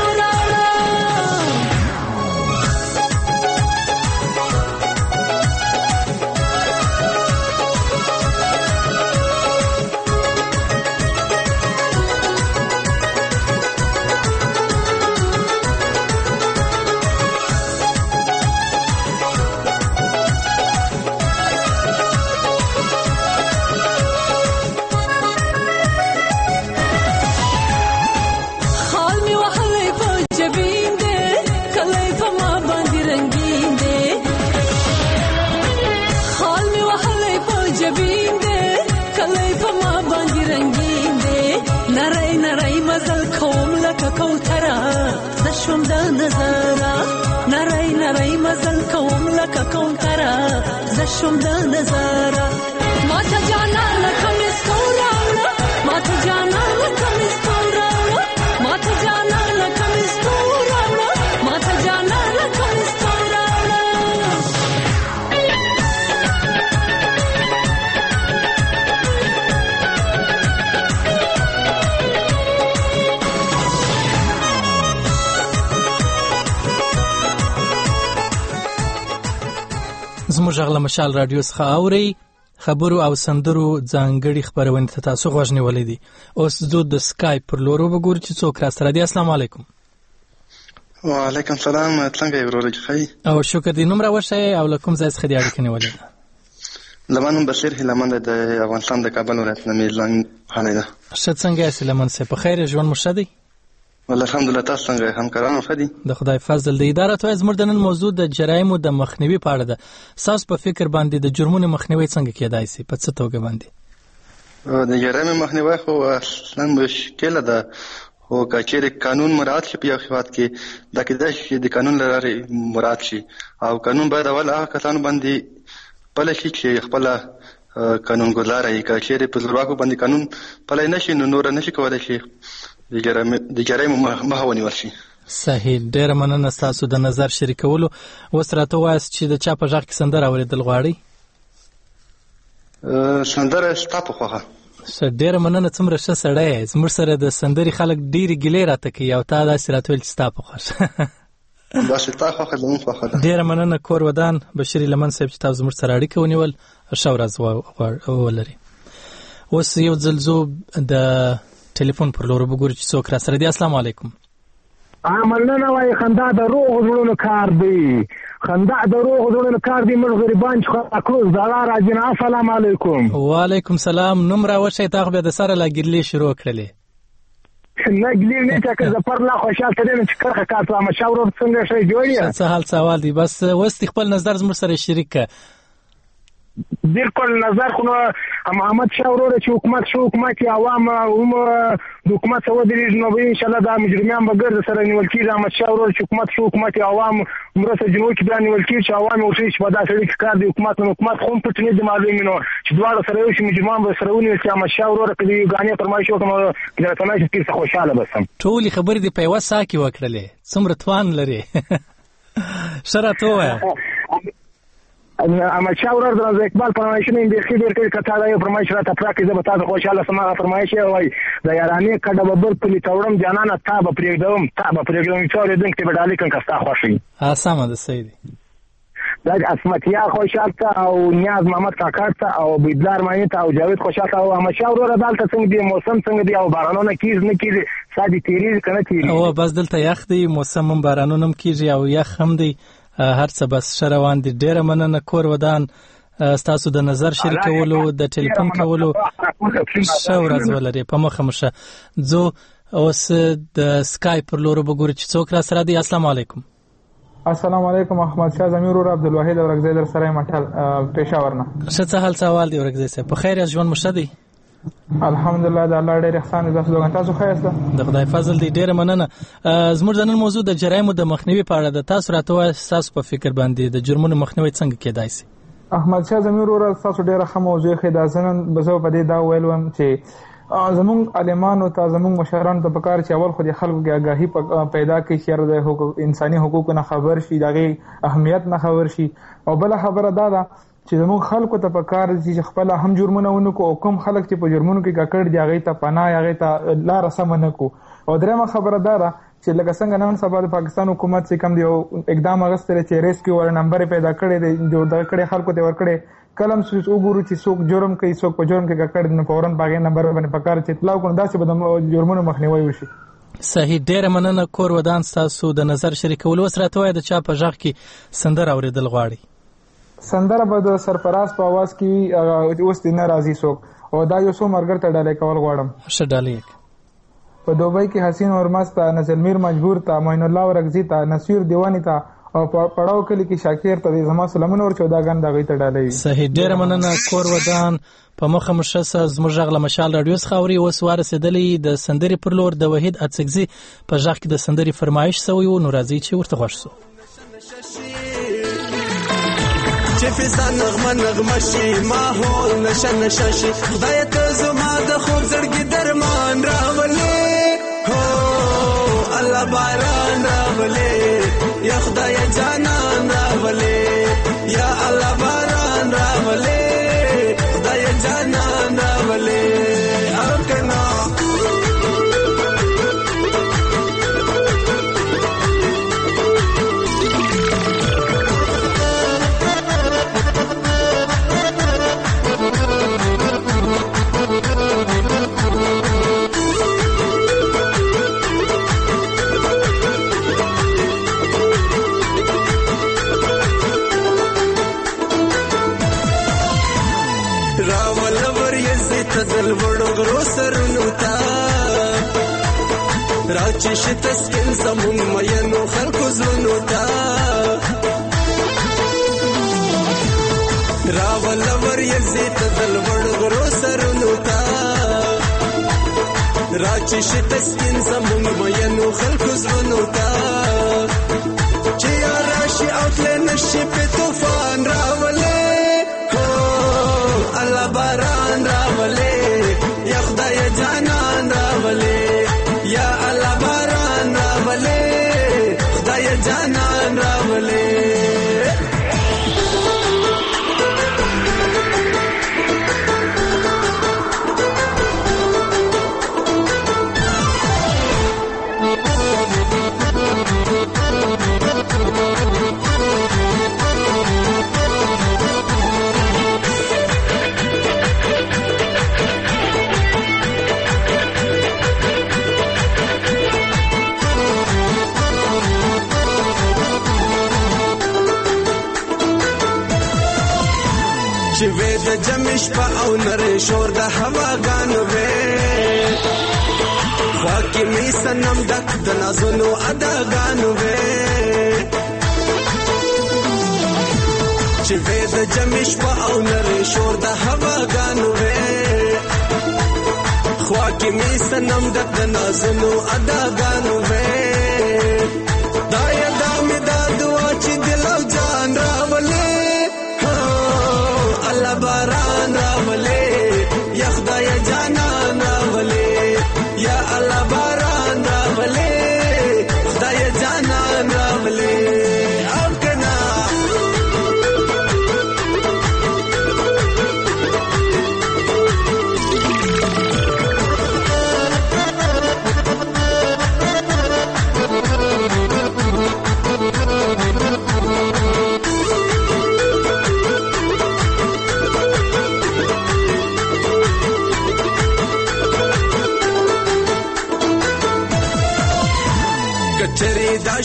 [SPEAKER 16] زشوم د نظارا نری نری مزل کوم لکه کوتره، زشوم د نظارا ماته جانا نه کمیس تو راوړه، ماته جانا نه کمیس تو راوړه، ماته جانا نه کمیس تو راوړه، ماته جانا نه کمیس تو
[SPEAKER 1] زموږ غل مشال رادیو څخه اوري خبرو او سندرو ځانګړي خبرونه ته تاسو غوښ نیولې دي. اوس زه د سکایپ پر لور وګورم چې څوک را سره دي. السلام علیکم.
[SPEAKER 17] وعلیکم السلام. څنګه یې ورور جخی؟
[SPEAKER 1] او شکر دې. نوم را وښه او لکم ځای څخه دی اړیکه نیولې ده.
[SPEAKER 17] لمن بشیر هلمند د افغانستان د کابل ولایت نه میلان حاله ده.
[SPEAKER 1] ښه څنګه یې لمن سه په خیر ژوند مو شه دی؟
[SPEAKER 17] والله الحمدلله. تاسو څنګه همکارانو ښه دي؟
[SPEAKER 1] د خدای فضل دی. اداره ته زموږ د نن موضوع د جرایمو د مخنیوي په اړه ده. ساس په فکر باندې د جرمونو مخنیوي څنګه کېدای شي؟ په څه توګه باندې؟
[SPEAKER 17] د جرایمو مخنیوي خو اصلا مشکله ده، خو کچېر قانون مراعات شي په یو خواط کې دا کېدای شي د قانون لپاره مراعات شي، او قانون باید اول هغه کسانو باندې پلی شي چې خپل قانون ګذاره وي. کچېر په زورواکو باندې قانون پلی نشي نو نور نشي کولای شي د جرایمو مخه ونیول شي.
[SPEAKER 1] صحیح. ډېره مننه ستاسو د نظر شریکولو. اوس راته وایاست چې د چا په غږ کې سندره اورېدل غواړئ؟
[SPEAKER 17] سندره ستا په خوښه.
[SPEAKER 1] ډېره مننه. څومره ښه سړی یې. زموږ سره د سندرې خلک ډېرې ګیلې راته کوي او تا داسې راته ویل چې ستا په خوښه.
[SPEAKER 17] داسې ستا خوښه زموږ خوښه ده.
[SPEAKER 1] ډېره مننه. کور ودان بشیر لمن صاحب چې تاسو زموږ سره اړیکه ونیول. ښه ورځ ولرئ. اوس یو ځل زه د ټلیفون پر لور وګورئ چې څوک را سره دی. السلام علیکم.
[SPEAKER 18] مننه وایي. خندا د روغ زړونو کار دی، خندا د روغ زړونو کار دی. موږ غریبان چې خلاص زړه راځي نه. السلام علیکم.
[SPEAKER 1] وعلیکم سلام. نوم را وښیه. تا خو بیا د سره لا ګیلې شروع کړلې.
[SPEAKER 18] نه ګیلې نه چې که زفر لا خوشحال ته دی چې کرخه کار ته مشه ورور څنګه شی جوړ یې.
[SPEAKER 1] څه حال سوال دی. بس اوس خپل نظر زموږ سره شریک کړه.
[SPEAKER 18] بالکل نظر خو محمد شاه وروره چې حکومت شو حکومت عوام هم د حکومت سره ودرېږي نو به انشاءالله دا مجرمیان به ګرد سره نیول کېږي. احمد شاه وروره چې حکومت شو حکومت عوام مرسته جنوب کې بیا نیول کېږي چې عوام ورشي چې په دا سړي کې کار دی حکومت نو حکومت خو هم پټ نه دي معلومې نو چې دواړه سره یو شي مجرمان به سره ونیول چې احمدشاه وروره که د یوګانۍ فرمایش وکړم چې راته وایي چې تېر څه خوشحاله به سم.
[SPEAKER 1] ټولې خبرې دې په یوه ساه کې وکړلې، څومره توان لرې. ښه راته ووایه.
[SPEAKER 18] احمدشاه ورور د رضا اقبال فرمایشونه یې بیخي ډېر کړي، که تا دا یو فرمایش راته پراکړې زه به تا ته خوشحاله سم. هغه فرمایش یې وایي د یارانې کډه به بل پلي ته وړم جانانه تا به پرېږدوم تا به پرېږدوم څو اورېدونکي ته به ډالۍ کړم که ستا خوښ وي.
[SPEAKER 1] سمه ده، صحیح دی.
[SPEAKER 18] دا عصمتیار خوشحال ته او نیاز محمد کاکړ ته او بیدلار معنی ته او جاوید خوشحال ته او احمدشاه وروره دلته څنګه دی، موسم څنګه دی او بارانونه کېږي نه کېږي، سا دې تېرېږي که نه تېرېږي؟
[SPEAKER 1] او بس دلته یخ دی، موسم هم بارانونه هم کېږي او یخ هم دی، هر څه بس ښه روان دي. ډېره مننه کور ودان ستاسو د نظر شریکولو، د ټلیفون کولو. ښه ورځ ولرئ، په مخه مو ښه. ځو اوس د سکای پر لور وګورو چې څوک را سره دی. السلام علیکم.
[SPEAKER 19] السلام علیکم. احمد شاه زمیر اور عبدالواحد اورګزی در سره مټل پېښور نه.
[SPEAKER 1] ښه څه حال سوال دی اورګزی صاحب؟ په خیر ژوند مو ښه دی؟
[SPEAKER 19] الحمدلله د الله ډېر احسان دی. تاسو تاسو ښه یاست؟ د
[SPEAKER 1] خدای فضل دی. ډېره مننه. زموږ د نن موضوع د جرایمو د مخنیوي په اړه ده. تاسو راته وایئ ستاسو په فکر باندې د جرمونو مخنیوی څنګه کېدای شي؟
[SPEAKER 19] احمد شاه زمیر اور تاسو ډېره ښه موضوع ښه دا زنن بزو په دې دا ویل وم چې زمونږ عالمانو ته زمونږ مشرانو ته پکار چې اول خو د خلکو کې آګاهي پیدا کړي چې د حقوق انساني حقوقو نه خبر شي، د هغې اهمیت نه خبر شي. او بله خبره دا ده چې زمونږ خلکو ته پکار دي چې خپله هم جرمونه ونه کړو او کوم خلک چې په جرمونو کې ککړ دي هغې ته پناه هغې ته لاره سمه نه کړو. او درېیمه خبره دا ده چې لکه څنګه نن سبا د پاکستان حکومت چې کوم دی اقدام اخیستی دی چې ریسکیو ور نمبر پیدا کړی دی، جو دغه کړی خلکو ته ورکړی، کله هم وګورو چې څوک جرم کوي څوک په جرم کې ککړ دی نو فوراً په هغې نمبر باندې پکار چې اطلاع کړو، داسې به د جرمونو مخنیوی وشي.
[SPEAKER 1] صحیح. ډېره مننه کور ودان ستاسو د نظر شریکولو. اوس راته وایه د چا په غږ کې سندره اورېدل غواړي؟
[SPEAKER 19] سندره به د سرفراز په اواز کې وي، اوس دې نه راځي څوک، او دا یو څو ملګرو ته ډالۍ کول غواړم.
[SPEAKER 1] ښه ډالۍ یې
[SPEAKER 19] په دوبۍ کې حسین اور مست ته، نزلمیر مجبور ته، معین الله اورګزي ته، نصیر دیوانی ته او په پړاو کلی کې شاکر ته زما سلامونه ورچو دا غن دغه ته ډالۍ.
[SPEAKER 1] صحیح. ډېره مننه کور ودان. په مخه مشسه زموږ غږ له مشال رادیو څخه اوري. اوس ورسېدلې د سندرې پر لور د وحید اڅکزي په غږ کې د سندرې فرمایش سوی و، نو راځي چې ورته خوښ سو.
[SPEAKER 13] چې فضا نغمه نغمه شي ماحول نشه نشه شي، خدای ته زما د خوب زړګي درمان راولې، هو الله باران راولې، یا خدای جانان راولې، یا الله باران راولې، خدای جانان راولې. او کنا تدل وړو غرو سرونو تا راچش تسکن زمون مینو خلقو زونو تا راول ور یزي تدل وړو غرو سرونو تا راچش تسکن زمون مینو خلقو زونو تا چې راشي او تل نشي په طوفان راولې، هو الله باران راولې، یا خدای جانان راولې، یا الله باران راولې، خدای جانان راولې. چې وې د جمش په او نری شور د هوا غانو وې، خواکې می سنم دک د نازونو ادا غانو وې، چې وې د جمش په او نری شور د هوا غانو وې، خواکې می سنم دک د نازونو ادا غانو وې، دا یدا می دا دعا چې دل او جان راولې، الله باران راولې.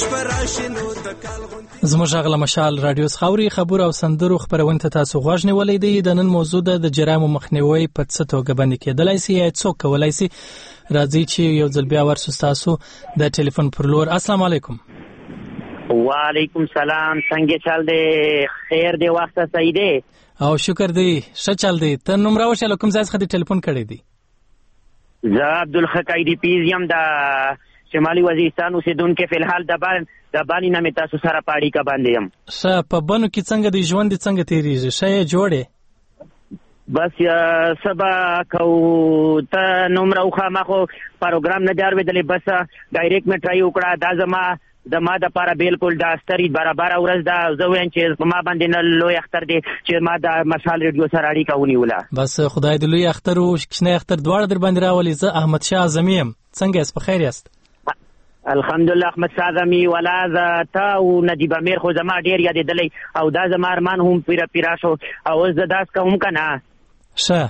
[SPEAKER 16] شپه راشي نو د کال غونډې
[SPEAKER 1] زموږ غلا مشال رادیو خاوري خبر او سندرو خبرونه ته تاسو غوښ نیولې دي. د نن موضوع د جرایمو مخنیوي په څه توګه باندې کېدلای شي یا څوک کولای شي. راځي چې یو ځل بیا ورسو تاسو د ټلیفون پر لور. السلام علیکم.
[SPEAKER 20] وعلیکم سلام. څنګه چل دی؟ خیر دی؟ وخت صحیح دی؟
[SPEAKER 1] او شکر دی. ښه چل دی. ته نوم راوښیه کوم ځای څخه د ټلیفون کړی دی؟
[SPEAKER 20] زه عبدالحق ایدی پیز یم د شمالي وزیرستان اوسېدونکی. فی الحال د بان د بانی نامې تاسو سره په اړیکه باندې یم.
[SPEAKER 1] ښه، په بنو کې څنګه دی ژوند څنګه تیریږي؟ ښه یې جوړې؟
[SPEAKER 20] بس سبا کو ته نوم راوخه ما خو پروګرام نه دی اورېدلی. بس ډایرکټ مې ټرای وکړه. دا زما د ما دپاره بالکل دا سترې برابره ورځ ده. زه وایم چې په ما باندې نه لوی اختر دی چې ما د مشال ریډیو سره اړیکه ونیوله.
[SPEAKER 1] بس خدای دې لوی اختر او کوچنی اختر دواړه در باندې راولي. زه احمد شاه اعظمي یم. څنګه یاست؟ په خیر یاست؟
[SPEAKER 20] الحمدلله احمد شاه اعظمي ولا زه ته او نجیب امیر خو زما ډېر یادېدلی او دا زما ارمان هم پیره پیره شو. او اوس زه داس کوم که نه
[SPEAKER 1] ښه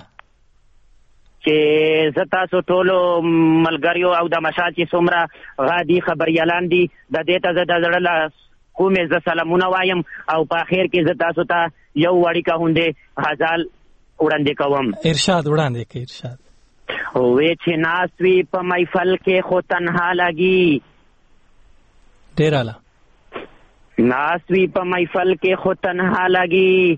[SPEAKER 20] چې زه تاسو ټولو ملګریو او د مشال چې څومره غادي خبریالان دي د دې ته زه د زړه له کومې زه سلامونه وایم او په اخر کې زه تاسو ته یو وړیکه غوندې غزل وړاندې کوم.
[SPEAKER 1] ارشاد وړاندې کوي. ارشاد.
[SPEAKER 20] وې چې ناست وي په محفل کې خو تنها لګي.
[SPEAKER 1] ډېر اعلی.
[SPEAKER 20] ناست وي په محفل کې خو تنها لګي.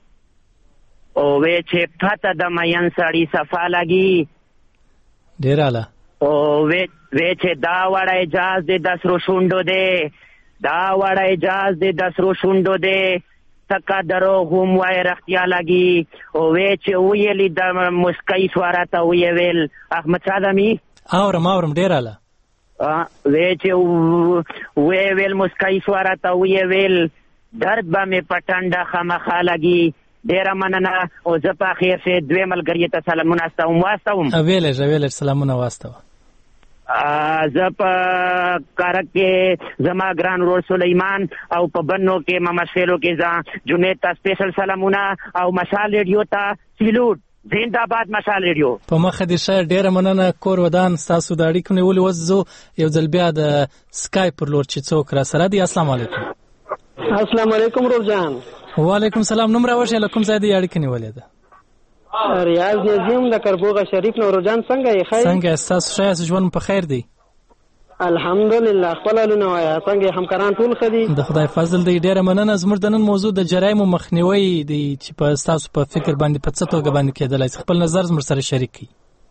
[SPEAKER 20] او وې چې پته د مین سړي صفا لګي.
[SPEAKER 1] ډېر اعلی.
[SPEAKER 20] او وې وې چې دا وړی جاز د د سرو شونډو دی. دا وړی جاز د د سرو شونډو دی. تکا دروغ هم وای رښتیا لګي. او وې چې ویلي د مسکۍ سواره ته ویې ویل. احمد شاه اعظمي
[SPEAKER 1] اورم اورم. ډېر اعلی.
[SPEAKER 20] وې چې ویې ویل مسکۍ سواره ته ویې ویل درد به مې په ټنډه خامخا لګي. ډېره مننه. او زه په اخر کې دوی ملګري ته سلامونه استوم واستوم.
[SPEAKER 1] ویلې ویلې سلامونه واستوه.
[SPEAKER 20] زه په کارک کې زما ګران ورور سلیمان او په بنو کې ممشفیلو کې ځان جنید ته سپیشل سلامونه او مشال ریډیو ته سلوټ. زنده‌باد مشال ریډیو.
[SPEAKER 1] په مخه دې ښه. ډېره مننه. کور ودان ستاسو د اړیکو نیولو وځو یو ځل بیا د سکایپ پر لور چې څوک را سره دی. السلام علیکم.
[SPEAKER 21] السلام علیکم رور جان.
[SPEAKER 1] وعلیکم سلام. نوم راوښیه له کوم ځای دی اړیکه نیولې ده؟
[SPEAKER 21] ریاض نظیم د کربوغه شریف نور جان. څنګه یې؟ خیر.
[SPEAKER 1] څنګه ستاسو ښه یاست؟ ژوند په خیر دی؟
[SPEAKER 21] الحمدلله. خپل حالونه وایه. څنګه همکاران ټول ښه دي؟
[SPEAKER 1] د خدای فضل دی. ډېره مننه. زموږ د نن موضوع د جرایمو مخنیوی دی چې په ستاسو په فکر باندې په څه توګه باندې کېدلی شي. خپل نظر زموږ سره شریک کړئ.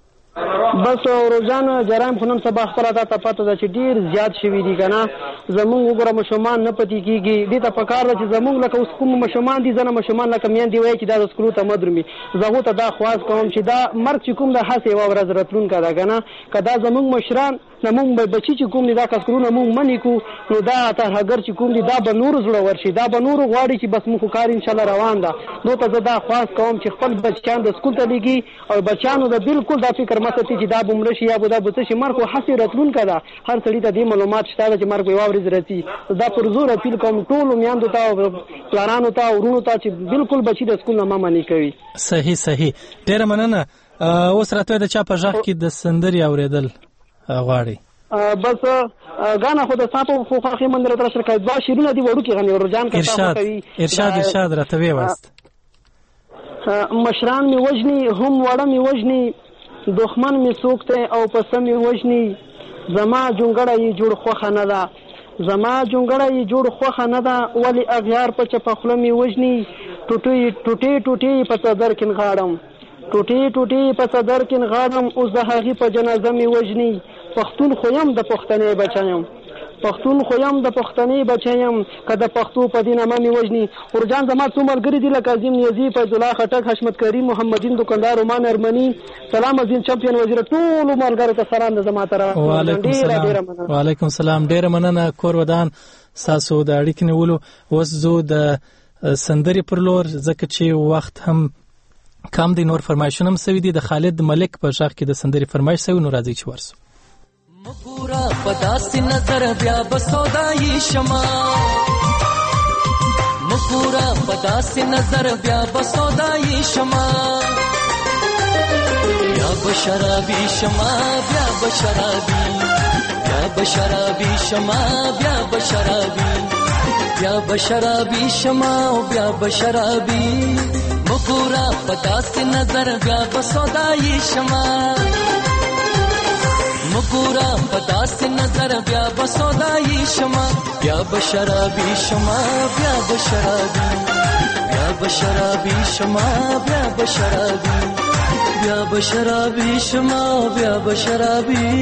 [SPEAKER 21] بس روزانه جرایم خو نن سبا خپله تا ته پته ده چې ډېر زیات شوي دي که نه. زمونږ وګوره ماشومان نه پاتې کېږي. دې ته پکار ده چې زمونږ لکه اوس کوم ماشومان دي ځنه ماشومان لکه میندې وایي چې دا د سکرو ته مه درومي. زه هغو ته دا خواست کوم چې دا مرګ چې کوم ده هسې یوه ورځ راتلونکی ده که نه. که دا زمونږ مشران زمونږ بچي چې کوم دي دا کسکرونه مونږ منې کړو نو دا ترهګر چې کوم دي دا به نورو زړه ورشي. دا به نورو غواړي چې بس موږ کار انشاءالله روان ده. نو ته زه دا خواست کوم چې خپل بچیان د سکول ته لېږي او بچیانو د بالکل دا فکر مه ساتي چې دا به مړه شي یا به دا به څه شي. مرګ خو هسې راتلونکی ده. هر سړي ته دې معلومات شته ده چې مرګ به یوه ورځ راځي. دا پر زور اپیل کوم ټولو میندو ته او پلارانو ته او وروڼو ته چې بالکل بچي د سکول نه مه منې کوي.
[SPEAKER 1] صحیح صحیح. ډېره مننه. اوس راته د چا په غږ کې د سندرې اورېدل غواړي؟
[SPEAKER 21] بس غانا خو د صاحب خو خو من در تر شرکت با شیرونه دی وړو کې غني ورجان کا
[SPEAKER 1] ارشاد ارشاد ارشاد راته وی واست.
[SPEAKER 21] مشران می وجنی هم وړه می وجنی دښمن می سوکته او پس می وجنی زما جونګړه یې جوړ خوخه نه ده. زما جونګړه یې جوړ خوخه نه ده ولی اغیار په چپخله می وجنی ټوټي ټوټي ټوټي په صدر کې غاړم ټوټي ټوټي په صدر کې غاړم او زهغي په جنازه می وجنی. پښتون خویم د پښتنې بچایم پښتون خویم د پښتنې بچایم کده پښتو په دینه مې وجنی. ورجان زما څو ملګری دي لکه عظیم نیازی فیض الله خټک حشمت کریم محمدین دکاندار رومان ارمنی سلام عظیم چمپیون وزیر ټول ملګرو ته سلام د زما طرف.
[SPEAKER 1] وعلیکم سلام. وعلیکم سلام. ډیر مننه. کور ودان ساسو د اړیکې نیولو. اوس زه د سندرې پر لور ځکه چې وخت هم کم دی نور فرمایشونه هم سوي دي. د خالد ملک په ځخ کې د سندرې فرمایش سوي نو راځي چې ورسو.
[SPEAKER 16] مګورا پداسې نظر بیا بسودای شما مګورا پداسې نظر بیا بسودای شما بیا بشرابی شما بیا بشرابی بیا بیا بشرابي شما بیا بشرابي بیا بشرابي شما بیا بشرابي مګورا پداس نظر بیا بسودای شما مګورا پداس نظر بیا بسودای شما بیا بشرابي شما بیا بشرابي بیا بشرابي شما بیا بشرابي بیا بشرابي شما بیا بشرابي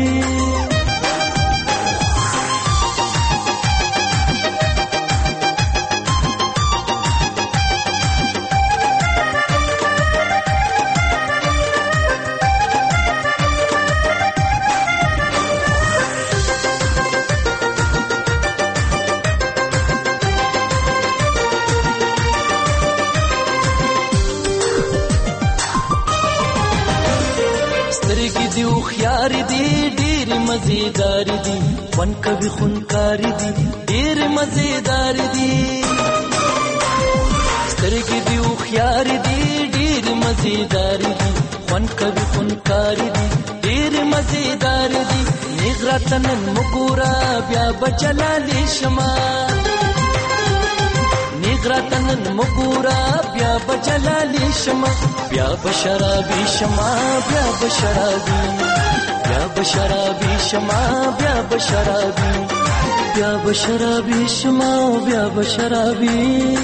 [SPEAKER 16] خيار دي ډېر مزیدار دي فن کوي خونکار دي ډېر مزیدار دي سترګې دي خيار دي ډېر مزیدار دي فن کوي خونکار دي ډېر مزیدار دي نغرتن مګورا بیا بچلالي شما نغرتن مګورا بیا بچلالي شما بیا بشرابي شما بیا بشرابي بیا بشرابي شما بیا بشرابي بیا بشرابي شما بیا بشرابي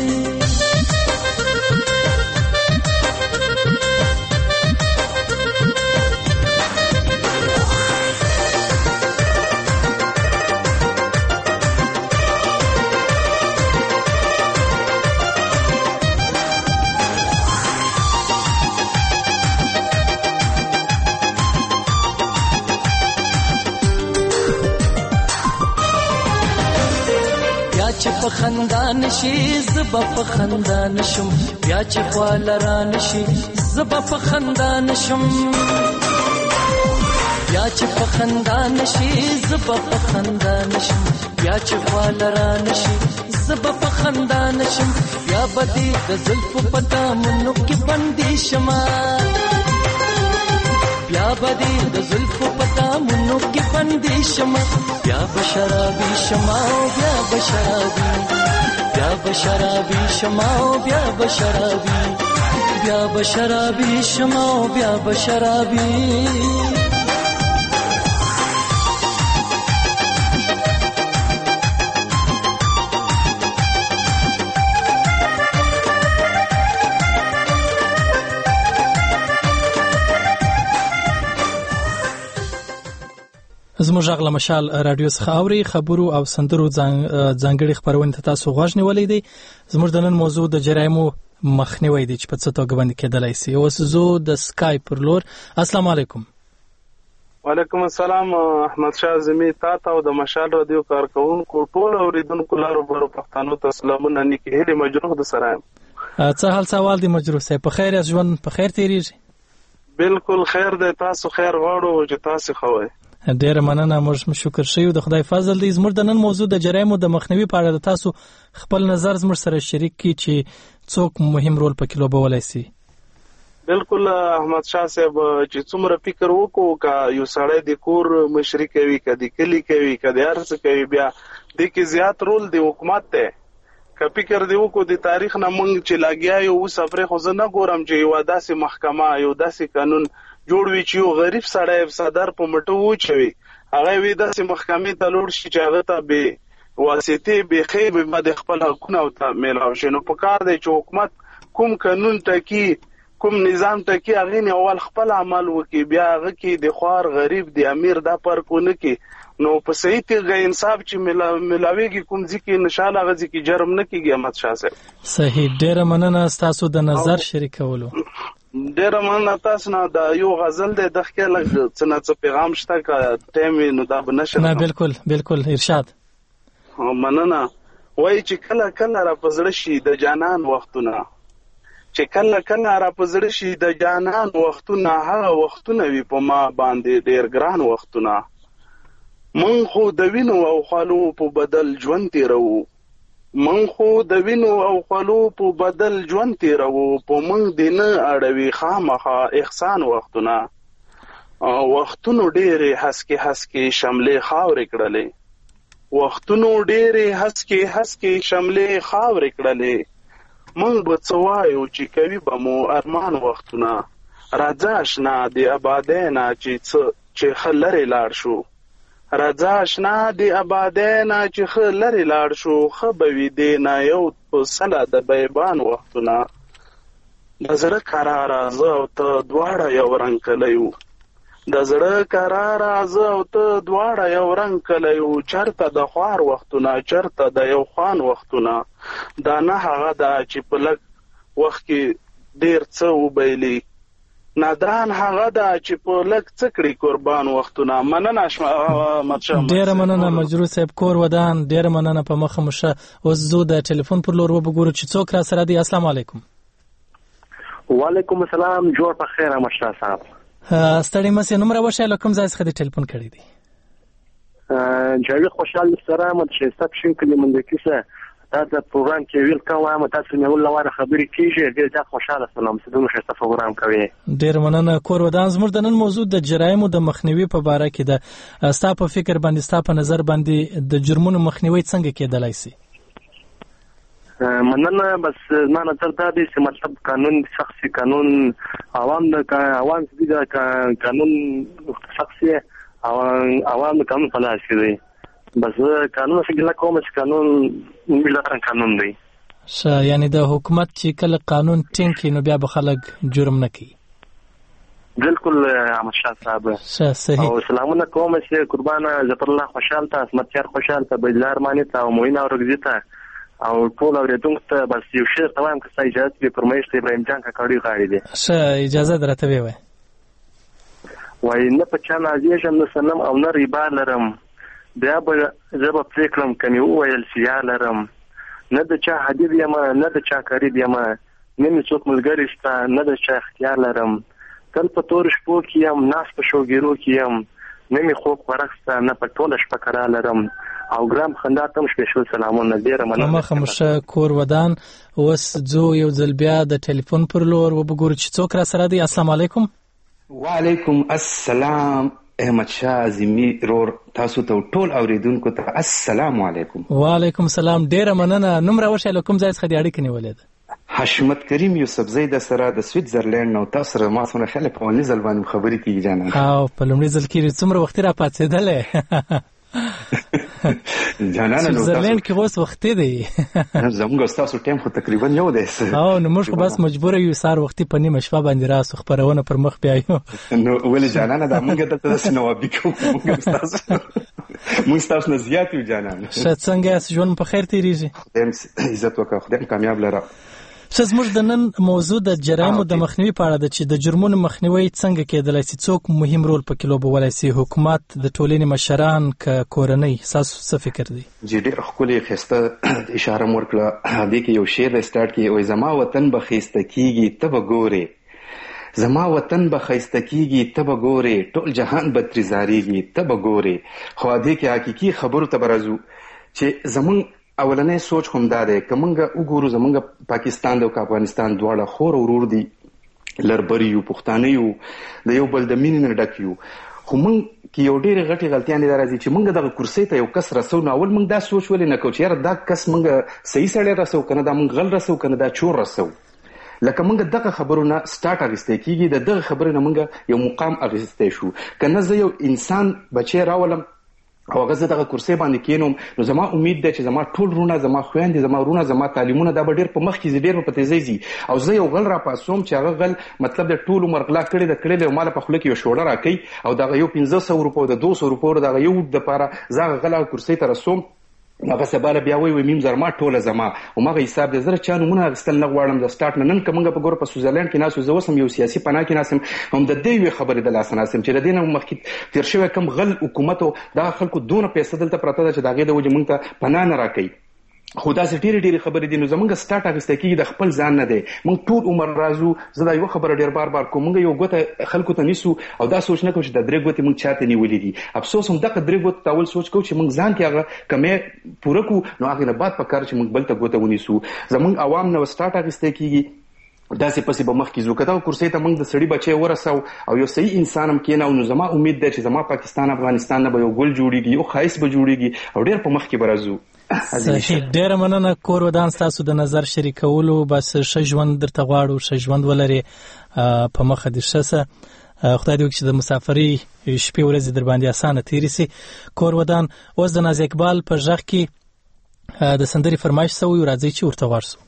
[SPEAKER 16] په خندان شي زبا په خندان شم بیا چې خالران شي زبا په خندان شم بیا چې په خندان شي زبا په خندان شم بیا چې خالران شي زبا په خندان شم بیا بدی د زلف په دامنو کې بندي شما بیا بدی د زلف په دامنو کې بندي شما بیا بشرابي شما بیا بشرابي بیا بشرابي شما بیا بشرابي بیا بشرابي شما بیا بشرابي
[SPEAKER 1] زموږ غږ له مشال رادیو څخه اوري خبرو او سندرو ځانګړي خبرونه ته تاسو غوږ نیولې دي زموږ د نن موضوع د جرایمو مخنیوي دي چې په څه توګه باندې کېدلای شي اوس زه د سکای پر لور السلام علیکم
[SPEAKER 2] وعلیکم السلام احمد شاه زمي تاسو او د مشال رادیو کارکونکو ټول اوریدونکو لارو برو پښتنو ته سلامونه نیکی هلي مجروح د سره
[SPEAKER 1] څه حال سوال دی مجروح صاحب په خیر ژوند په خیر تیریږي
[SPEAKER 2] بالکل خیر دی تاسو خیر غواړو چې تاسو خوای
[SPEAKER 1] ډیر مننه موږ شکر شیو د خدای فضل دی زموږ د نن موضوع د جرایمو د مخنیوي په اړه تاسو خپل نظر زموږ سره شریک کی چې څوک مهم رول پکې لوبولای شي
[SPEAKER 2] بالکل احمد شاه صاحب چې څومره فکر وکړو کا یو سړی د کور مشري کوي کدي کلی کوي کدي ارڅ کوي بیا د کې زیات رول دی حکومت ته که فکر دی وکړو د تاریخ نه مونږ چې لاګیا یو سفرې خو زه نه ګورم چې یو داسې محکمه یو داسې قانون جوړ وی چې یو غریب سړی صدر په مټو وچوي هغه وی داسې محکمې ته لوړ شي چې هغه ته به واسطه به خیر به د خپل حقونه او ته میلاو شي نو په کار دی چې حکومت کوم قانون ټاکي کوم نظام ټاکي هغه نه اول خپل عمل وکي بیا هغه کې د خوار غریب د امیر دا فرقونه کې نو په صحیح توګه انصاف چې ملاويږي کوم ځکه نشاله غزي کې جرم نه کیږي احمد شاه صاحب
[SPEAKER 1] صحیح ډیر مننه تاسو د نظر شریکولو
[SPEAKER 2] ډیر مننه تاسو نه دا یو غزل د دغه لږ څنګه څه پیغام شته کا ټیم نو دا بنشر
[SPEAKER 1] نه بالکل بالکل ارشاد
[SPEAKER 2] مننه وای چې کله کله را پزړ شي د جانان وختونه چې کله کله را پزړ شي د جانان وختونه هغه وختونه وي په ما باندې ډیر ګران وختونه من خو د وینو او خالو په بدل ژوند تیرو من خو د وینو او خالو په بدل ژوند تیرو په من دینه اړوي خامخا احسان وختونه وختونو ډېرې هسکې هسکې شملې خاورې کړلې وختونو ډېرې هسکې هسکې شملې خاورې کړلې موږ به څه وایو چې کوي به مو ارمان وختونه راځه اشنا د ابادۍ نه چې څه چې ښه لرې لاړ شو راځه اشنا د ابادۍ نه چې ښه لرې لاړ شو ښه به وي دې نه یو په سله د بیبان وختونه د زړه کراره زه او ته دواړه یو رنګ کلی وو د زړه کراره زه او ته دواړه یو رنګ کلی وو چېرته د خوار وختونه چېرته د یو خوان وختونه دا نه هغه ده چې په لږ وخت کې ډېر څه وبیلي نادران هغه ده چې په لږ څه کړي قربان وختونه مننه
[SPEAKER 1] ډېره مننه مجروح صاحب کور ودان ډېره مننه په مخه مو ښه اوس زه د ټلیفون پر لور وبګورو چې څوک را سره دی السلام علیکم
[SPEAKER 3] وعلیکم السلام جوړ په خیر احمد شاه صاحب
[SPEAKER 1] ستړي مسې نوم راوښیه له کوم ځای څخه دې ټلیفون کړی دی
[SPEAKER 3] جاوید خوشحال سره احمد ښایسته پښین کلي مندکي سه دا د پروګرام کې ویل کوم وایم تاسو مې ول لواره خبرې کیږي ډېر زیات خوشحاله سلام سدون ښایسته پروګرام کوي
[SPEAKER 1] ډېر مننه کور ودان زموږ د نن موضوع د جرایمو د مخنیوي په باره کې ده ستا په فکر باندې ستا په نظر باندې د جرمونو مخنیوي څنګه کېدلی سي
[SPEAKER 3] مننه بس زما نظر دا دی چې مطلب قانون سخت سي قانون عوام د عوام دي د قانون سخت سي عوام د قانون په لاس کې دی بس قانون څنګه کوم چې قانون ملي قانون دی
[SPEAKER 1] ښه یعنی د حکومت چې کله قانون ټینګ کړي نو بیا به خلک جرم نه کوي
[SPEAKER 3] بالکل احمد شاه صاحب
[SPEAKER 1] ښه صحیح
[SPEAKER 3] او سلامونه کوم چې قربانه ظفر الله خوشحال ته اسمت یار خوشحال ته بجلار مانی ته او موین اورګزی ته او ټول اوریدونکو ته بس یو شعر ته وایم که ستا اجازه وي فرمایش ته ابراهیم جان کاکړي غاړي دی
[SPEAKER 1] ښه اجازه درته ووایه
[SPEAKER 3] وایي نه په چا نازېږم نه صنم او نه ریبا لرم بیا به زه به پرې کړم که مې وویل چې یا لرم نه د چا حبیب یم نه د چا قریب یم نه مې څوک ملګری شته نه د چا اختیار لرم تل په تورو شپو کې یم ناست په شوګیرو کې یم نه مې خوب خوراک شته نه په ټوله شپه کرا لرم او ګرام خندا ته هم شپېشل سلامونه ډېره مننه
[SPEAKER 1] مخه مو ښه کور ودان اوس ځو یو ځل بیا د ټلیفون پر لور وبګورو چې څوک را سره دی السلام علیکم
[SPEAKER 22] وعلیکم السلام احمد شاه عظیمی رور تاسو ته ټول اوریدونکو ته السلام علیکم
[SPEAKER 1] وعلیکم السلام ډېره مننه نوم راوښیه له کوم ځای څخه دې اړیکه نیولې ده
[SPEAKER 22] حشمت کریم یوسفزی د سره د سویټزرلینډ نو تاسو سره ما څونه خلک په ونی ځل باندې خبرې کیږي جانان
[SPEAKER 1] او په لومړي ځل کې څومره وخت را پاتېدلې
[SPEAKER 22] جانان نو
[SPEAKER 1] سویټزرلینډ کې اوس وخت دی
[SPEAKER 22] زموږ تاسو ټیم خو تقریبا یو دی
[SPEAKER 1] او نو موږ بس مجبور یو سار وختي په نیمه شپه باندې راسو خبرونه پر مخ بیايو
[SPEAKER 22] نو ولې جانان دا موږ ته تاسو نو وبکو موږ تاسو موږ تاسو نه زیات یو جانان
[SPEAKER 1] څه څنګه ژوند په خیر تیریږي
[SPEAKER 22] عزت وکړه خدای کامیاب لره
[SPEAKER 1] څه زموږ د نن موضوع د جرایمو د مخنیوي په اړه ده چې د جرمونو مخنیوي څنګه کېدلی سي څوک مهم رول پکې لوبولی سي حکومت د ټولنې مشران که کورنۍ ستاسو څه فکر دی
[SPEAKER 22] جی ډېر ښکلې ښایسته اشاره مو وکړه دې کې یو شعر دی سټارټ کې وایي زما وطن به ښایسته کېږي ته به ګورې زما وطن به ښایسته کېږي ته به ګورې ټول جهان به ترې زارېږي ته به ګورې خو دې کې حقیقي خبرو ته به راځو چې زموږ اولنی سوچ هم دا دی که موږ وګورو زموږ پاکستان دی او افغانستان دواړه خور ورور دي لربري یو پښتانه یو د یو بل د مینې نه ډک یو خو موږ کې یو ډېرې غټې غلطیانې دا راځي چې موږ دغه کرسۍ ته یو کس رسو نو اول موږ دا سوچ ولې نه کوو چې یاره دا کس موږ صحیح سړی رسو که نه دا موږ غل رسو که نه دا چور رسو لکه موږ دغه خبرو نه سټارټ اخیستی کېږي د دغه خبرې نه موږ یو مقام اخیستی شو که نه زه یو انسان بچی راولم او هغه زه دغه کرسۍ باندې کېنوم نو زما امید دی چې زما ټول رونه زما خویندې زما رونه زما تعلیمونه دا به ډېر په مخکې ځي ډېر به په تیزۍ ځي او زه یو غل راپاڅوم چې هغه غل مطلب د ټول عمر غلا کړې ده کړې ده او ما له په خوله کې یو شوړه راکوي او دغه یو پنځه سوه روپو د دوه سوه روپو دغه یو دپاره زه هغه غل هغه کرسۍ ته رسوم هغه سبا بیا وایي وایي میم زر ما ټوله زما هماغه حساب دی زه چا نومونه اخیستل نه غواړم د سټارټ نه نن که موږ په ګوره په سویزرلینډ کې ناست یو زه اوس هم یو سیاسي پناه کې ناست یم هم د دې یوې خبرې د لاسه ناست یم چې د دې نه مخکې تېر شوی کم غل حکومت و دغه خلکو دونه پیسه دلته پرته ده چې د هغې د وجې موږ ته پناه نه راکوي خو داسې ډېرې ډېرې خبرې دي نو زموږ سټارټ اخیستی کېږي د خپل ځان نه دی موږ ټول عمر راځو زه دا یوه خبره ډېر بار بار کوم موږ یو ګوته خلکو ته نیسو او دا سوچ نه کوو چې دا درې ګوتې موږ چا ته نیولي دي افسوس هم دغه درې ګوتو ته اول سوچ کوو چې موږ ځان کې هغه کمی پوره کړو نو هغې نه بعد پکار چې موږ بل ته ګوته ونیسو زموږ عوام نه سټارټ اخیستی کېږي داسې پسې به مخکې ځو که دغه کرسۍ ته موږ د سړي بچی ورسو او یو صحیح انسان هم کېناو نو زما امید دی چې زما پاکستان افغانستان نه به یو ګل جوړېږي یو ښایست به جوړېږي او ډېر په مخکې به راځو.
[SPEAKER 1] صحیح، ډېره مننه کور ودان ستاسو د نظر شریکولو. بس ښه ژوند درته غواړو، ښه ژوند ولرې، په مخه دې ښه شه. خدای دې وکړي چې د مسافرۍ شپې ورځې در باندې اسانه تېرې سي. کور ودان اوس د ناز اقبال په غږ کې د سندرې فرمایش سوی، راځئ چې ورته غوږ سو.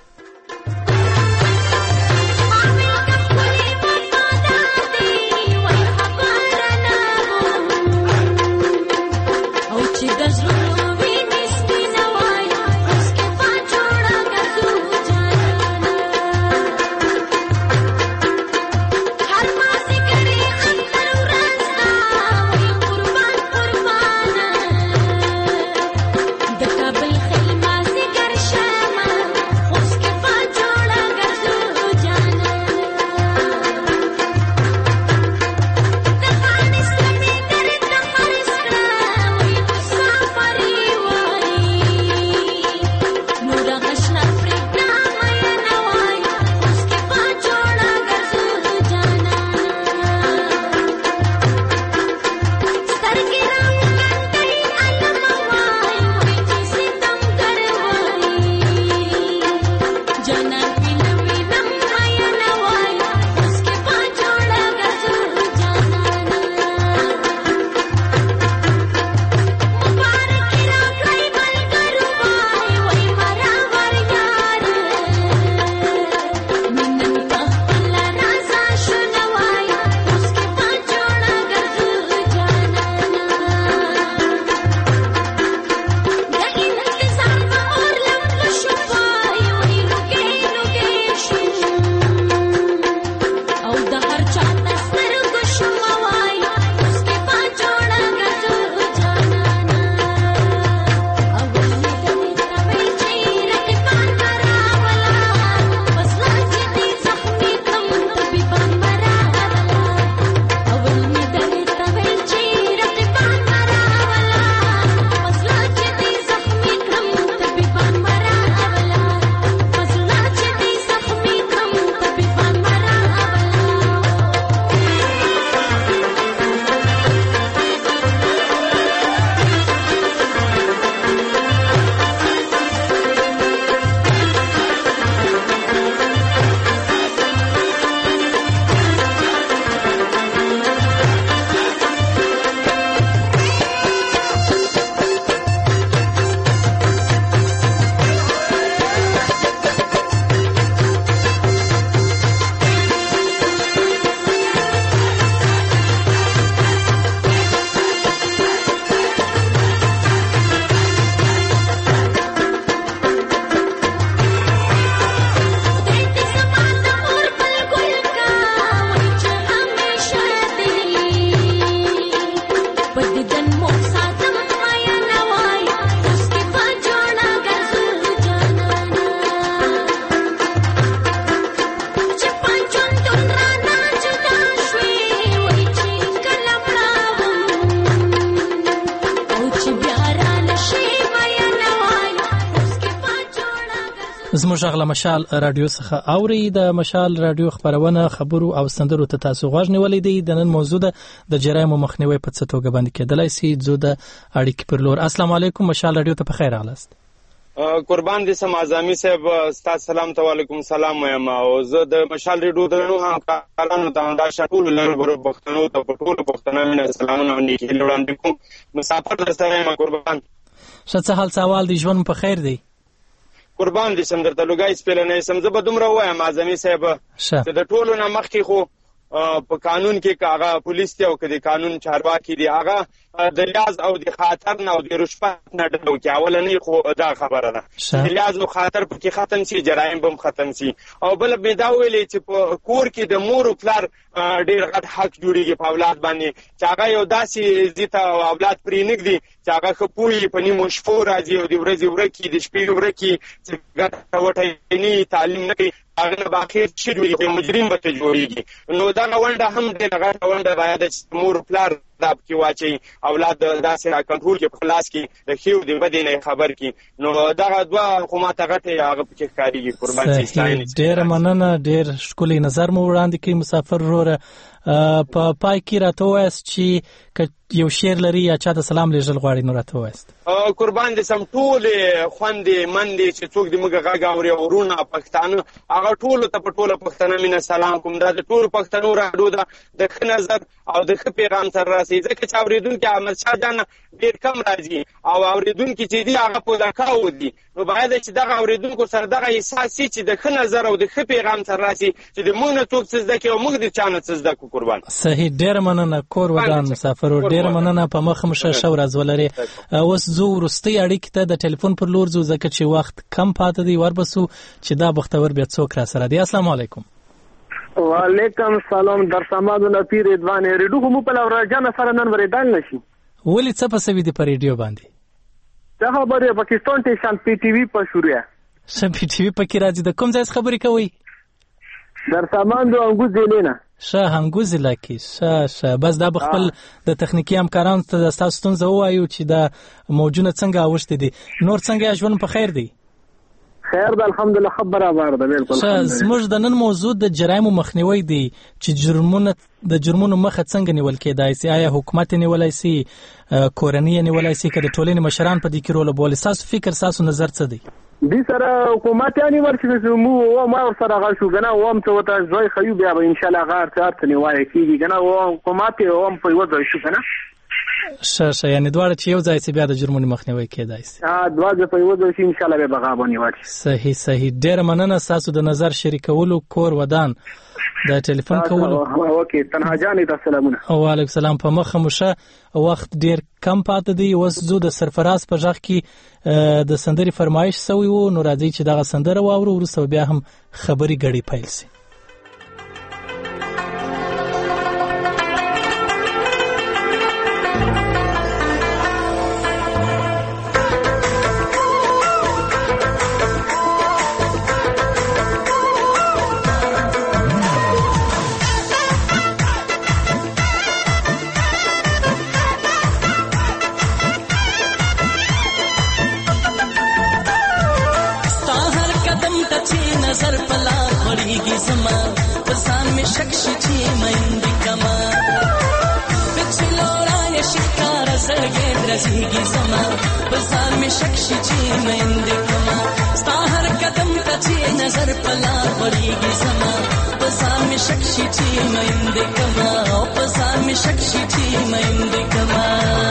[SPEAKER 1] زموږ غږ له مشال رادیو څخه اوري. د مشال رادیو خبرونه خبرو او سندرو ته تاسو غوږ نیولې دي. د نن موضوع د جرایمو مخنیوي په څه توګه باندې کېدلای شي. زه د اړیکې پر لور. السلام علیکم، مشال رادیو ته په خیر راغلاست.
[SPEAKER 4] قربان دي سم اعظمي صاحب، ستاسو سلام ته وعلیکم سلام وایم. او زه د مشال رادیو درنو هم کارانو ته دا شټول لرو بختنو ته پټول بختنه من سلامونه نیکی وړاندې کوم. مسافر درسره ما قربان.
[SPEAKER 1] څه حال سوال دي، ژوند په خیر دی؟
[SPEAKER 4] قربان دي سم درته لوګای سپلنې سم زه به دومره وایم اعظمي صاحب چې د ټولو نه مخکې خو په قانون کې کاغه پولیس ته او کدي قانون چارواکي دي هغه د لیاز او د خاطر نه او د رشوت نه ډډه وکړي. اولنې خو دا خبره ده د لیاز او خاطر پکې ختم شي، جرایم به ختم شي. او بل به دا ویلې چې په کور کې د مور او پلار ډېر غټ حق جوړیږي په اولاد باندې چې هغه یو داسې زیته اولاد پرې نږدي چې هغه خپوي په نیمو شپو راځي او د ورځې ورکې د شپې ورکې چې ګټه وټه نه تعلیم نه کوي هغه به اخر شي جوړیږي، مجرم به ته جوړیږي. نو دا غونډه هم ډېره غټه غونډه باید چې مور پلار دا پکې واچوي اولاد داسې را کنټرول کړي په لاس کې د ښې او د بدې نه خبر کړي نو دغه دوه خو ماته غټې هغه پکې ښکارېږي قربان چې ستاینې
[SPEAKER 1] ډېره مننه ډېر ښکلی نظر مو وړاندې کوي مسافر وروره په پای کې راته ووایاست چې که یو شعر لري یا چا ته سلام لیږل غواړي نو راته ووایاست
[SPEAKER 4] قربان دې سم ټولې خوندې مندې چې څوک د موږ غږ اوري وروڼه پښتانه هغه ټولو ته په ټوله پښتنه مینه سلام کوم دا د ټولو پښتنو راډیو ده د ښه نظر او د ښه پیغام سره راسي ځکه چې اورېدونکي احمدشاه جان ډېر کم راځي او اورېدونکي چې دي هغه په دکاو دي نو باید چې دغه اورېدونکو سره دغه احساس شي چې د ښه نظر او د ښه پیغام سره راسي چې د موږ نه څوک څه زده کړي او موږ د چا نه څه زده کړو قربان
[SPEAKER 1] صحیح ډېره مننه کور ودان مسافر ډېره مننه په مخ مو ښه ښه ورځ ولرې اوس ځو وروستۍ اړیکې ته د ټلیفون پر لور ځو ځکه چې وخت کم پاته دی وربسو چې دا بختور بیا څوک را سره دی السلام علیکم
[SPEAKER 21] وعلیکم سلام در سماد نبی رضوان ریډو کوم په لور جان سره نن ورېدل نشي
[SPEAKER 1] ولې څه په سوي دی په ریډیو باندې
[SPEAKER 21] څه خبره پاکستان ته شان پی ټي وی په شوریا
[SPEAKER 1] شان پی ټي وی پکې راځي د کوم ځای خبرې کوي
[SPEAKER 21] در سامان دو انګوز لینا
[SPEAKER 1] شه هنګوز لکی شه شه بس دا بخپل د تخنیکی همکارانو ته تاسو ستونزه وایو چې دا موجونه څنګه اوښتې دي نور څنګه ژوند په خیر دی
[SPEAKER 21] خیر ده الحمدلله خبر برابر ده بالکل
[SPEAKER 1] زموږ د نن موضوع د جرایمو مخنیوي دی چې جرمونه د جرمونو مخه څنګه نیول کېدای سي آیا حکومت نیولای سي کورنۍ نیولای سي که د ټولنې مشران په دې کې رول ولري تاسو فکر تاسو نظر څه دی
[SPEAKER 21] دې سره حکومت یې ورچې مو او ما سره غاښو غنا و هم ته وته ځای خيو بیا به ان شاء الله غار چارت نیوای کیږي غنا و حکومت یې هم په وځي شو کنه
[SPEAKER 1] شه شه یعنی دواړه چې یو ځای سي بیا د جرمونو مخنیوي کېدای سي
[SPEAKER 21] ها دواړه په وځي شي ان شاء الله به بغاونی وایي
[SPEAKER 1] صحیح صحیح ډېر مننه تاسو د نظر شریکولو کور ودان د ټلیفون کولو
[SPEAKER 21] اوکې تنها جانې د سلامونه
[SPEAKER 1] وعلیکم السلام په مخه مشه وخت ډیر کم پاتې دی اوس زو د سرفراز په ځخ کې د سندري فرمایش سوی وو نو راځي چې دغه سندره واورو ورسره بیا هم خبري غړي پیل سي
[SPEAKER 16] नजर पला पड़ेगी समा पसान में शख्स छी महिंदी कमा पिछलोरा ये शिकार सरगे रसीगी समा पसान में शख्स छी महिंदी कमा स्ताहर कदम तछे नजर पला पड़ेगी समा पसान में शख्स छी महिंदी कमा पसान में शख्स छी महिंदी कमा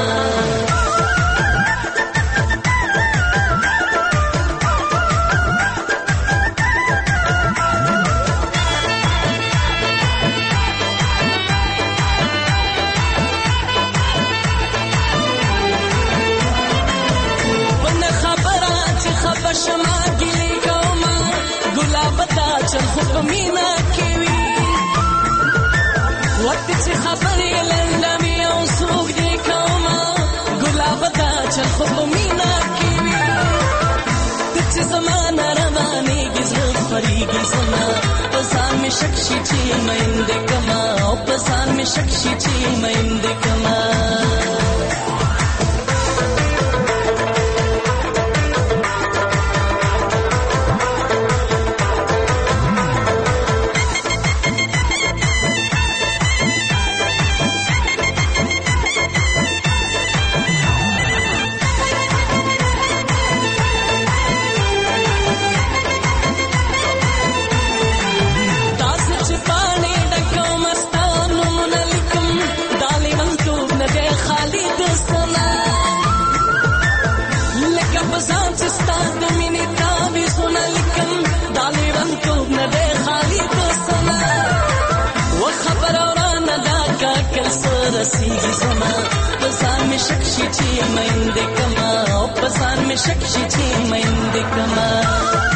[SPEAKER 16] شما ګلی کوما ګلاب تا چل خو مینا کیوي وخت چې خبرې لندمي او سوق دی کوما ګلاب تا چل خو مینا کیوي چې زمانہ رواني گزر فريږي سما پسان می شخصي چې مند کما او پسان می شخصي چې مند کما رسیږي زما پسان می شخصي چې مند کما او پسان می شخصي چې مند کما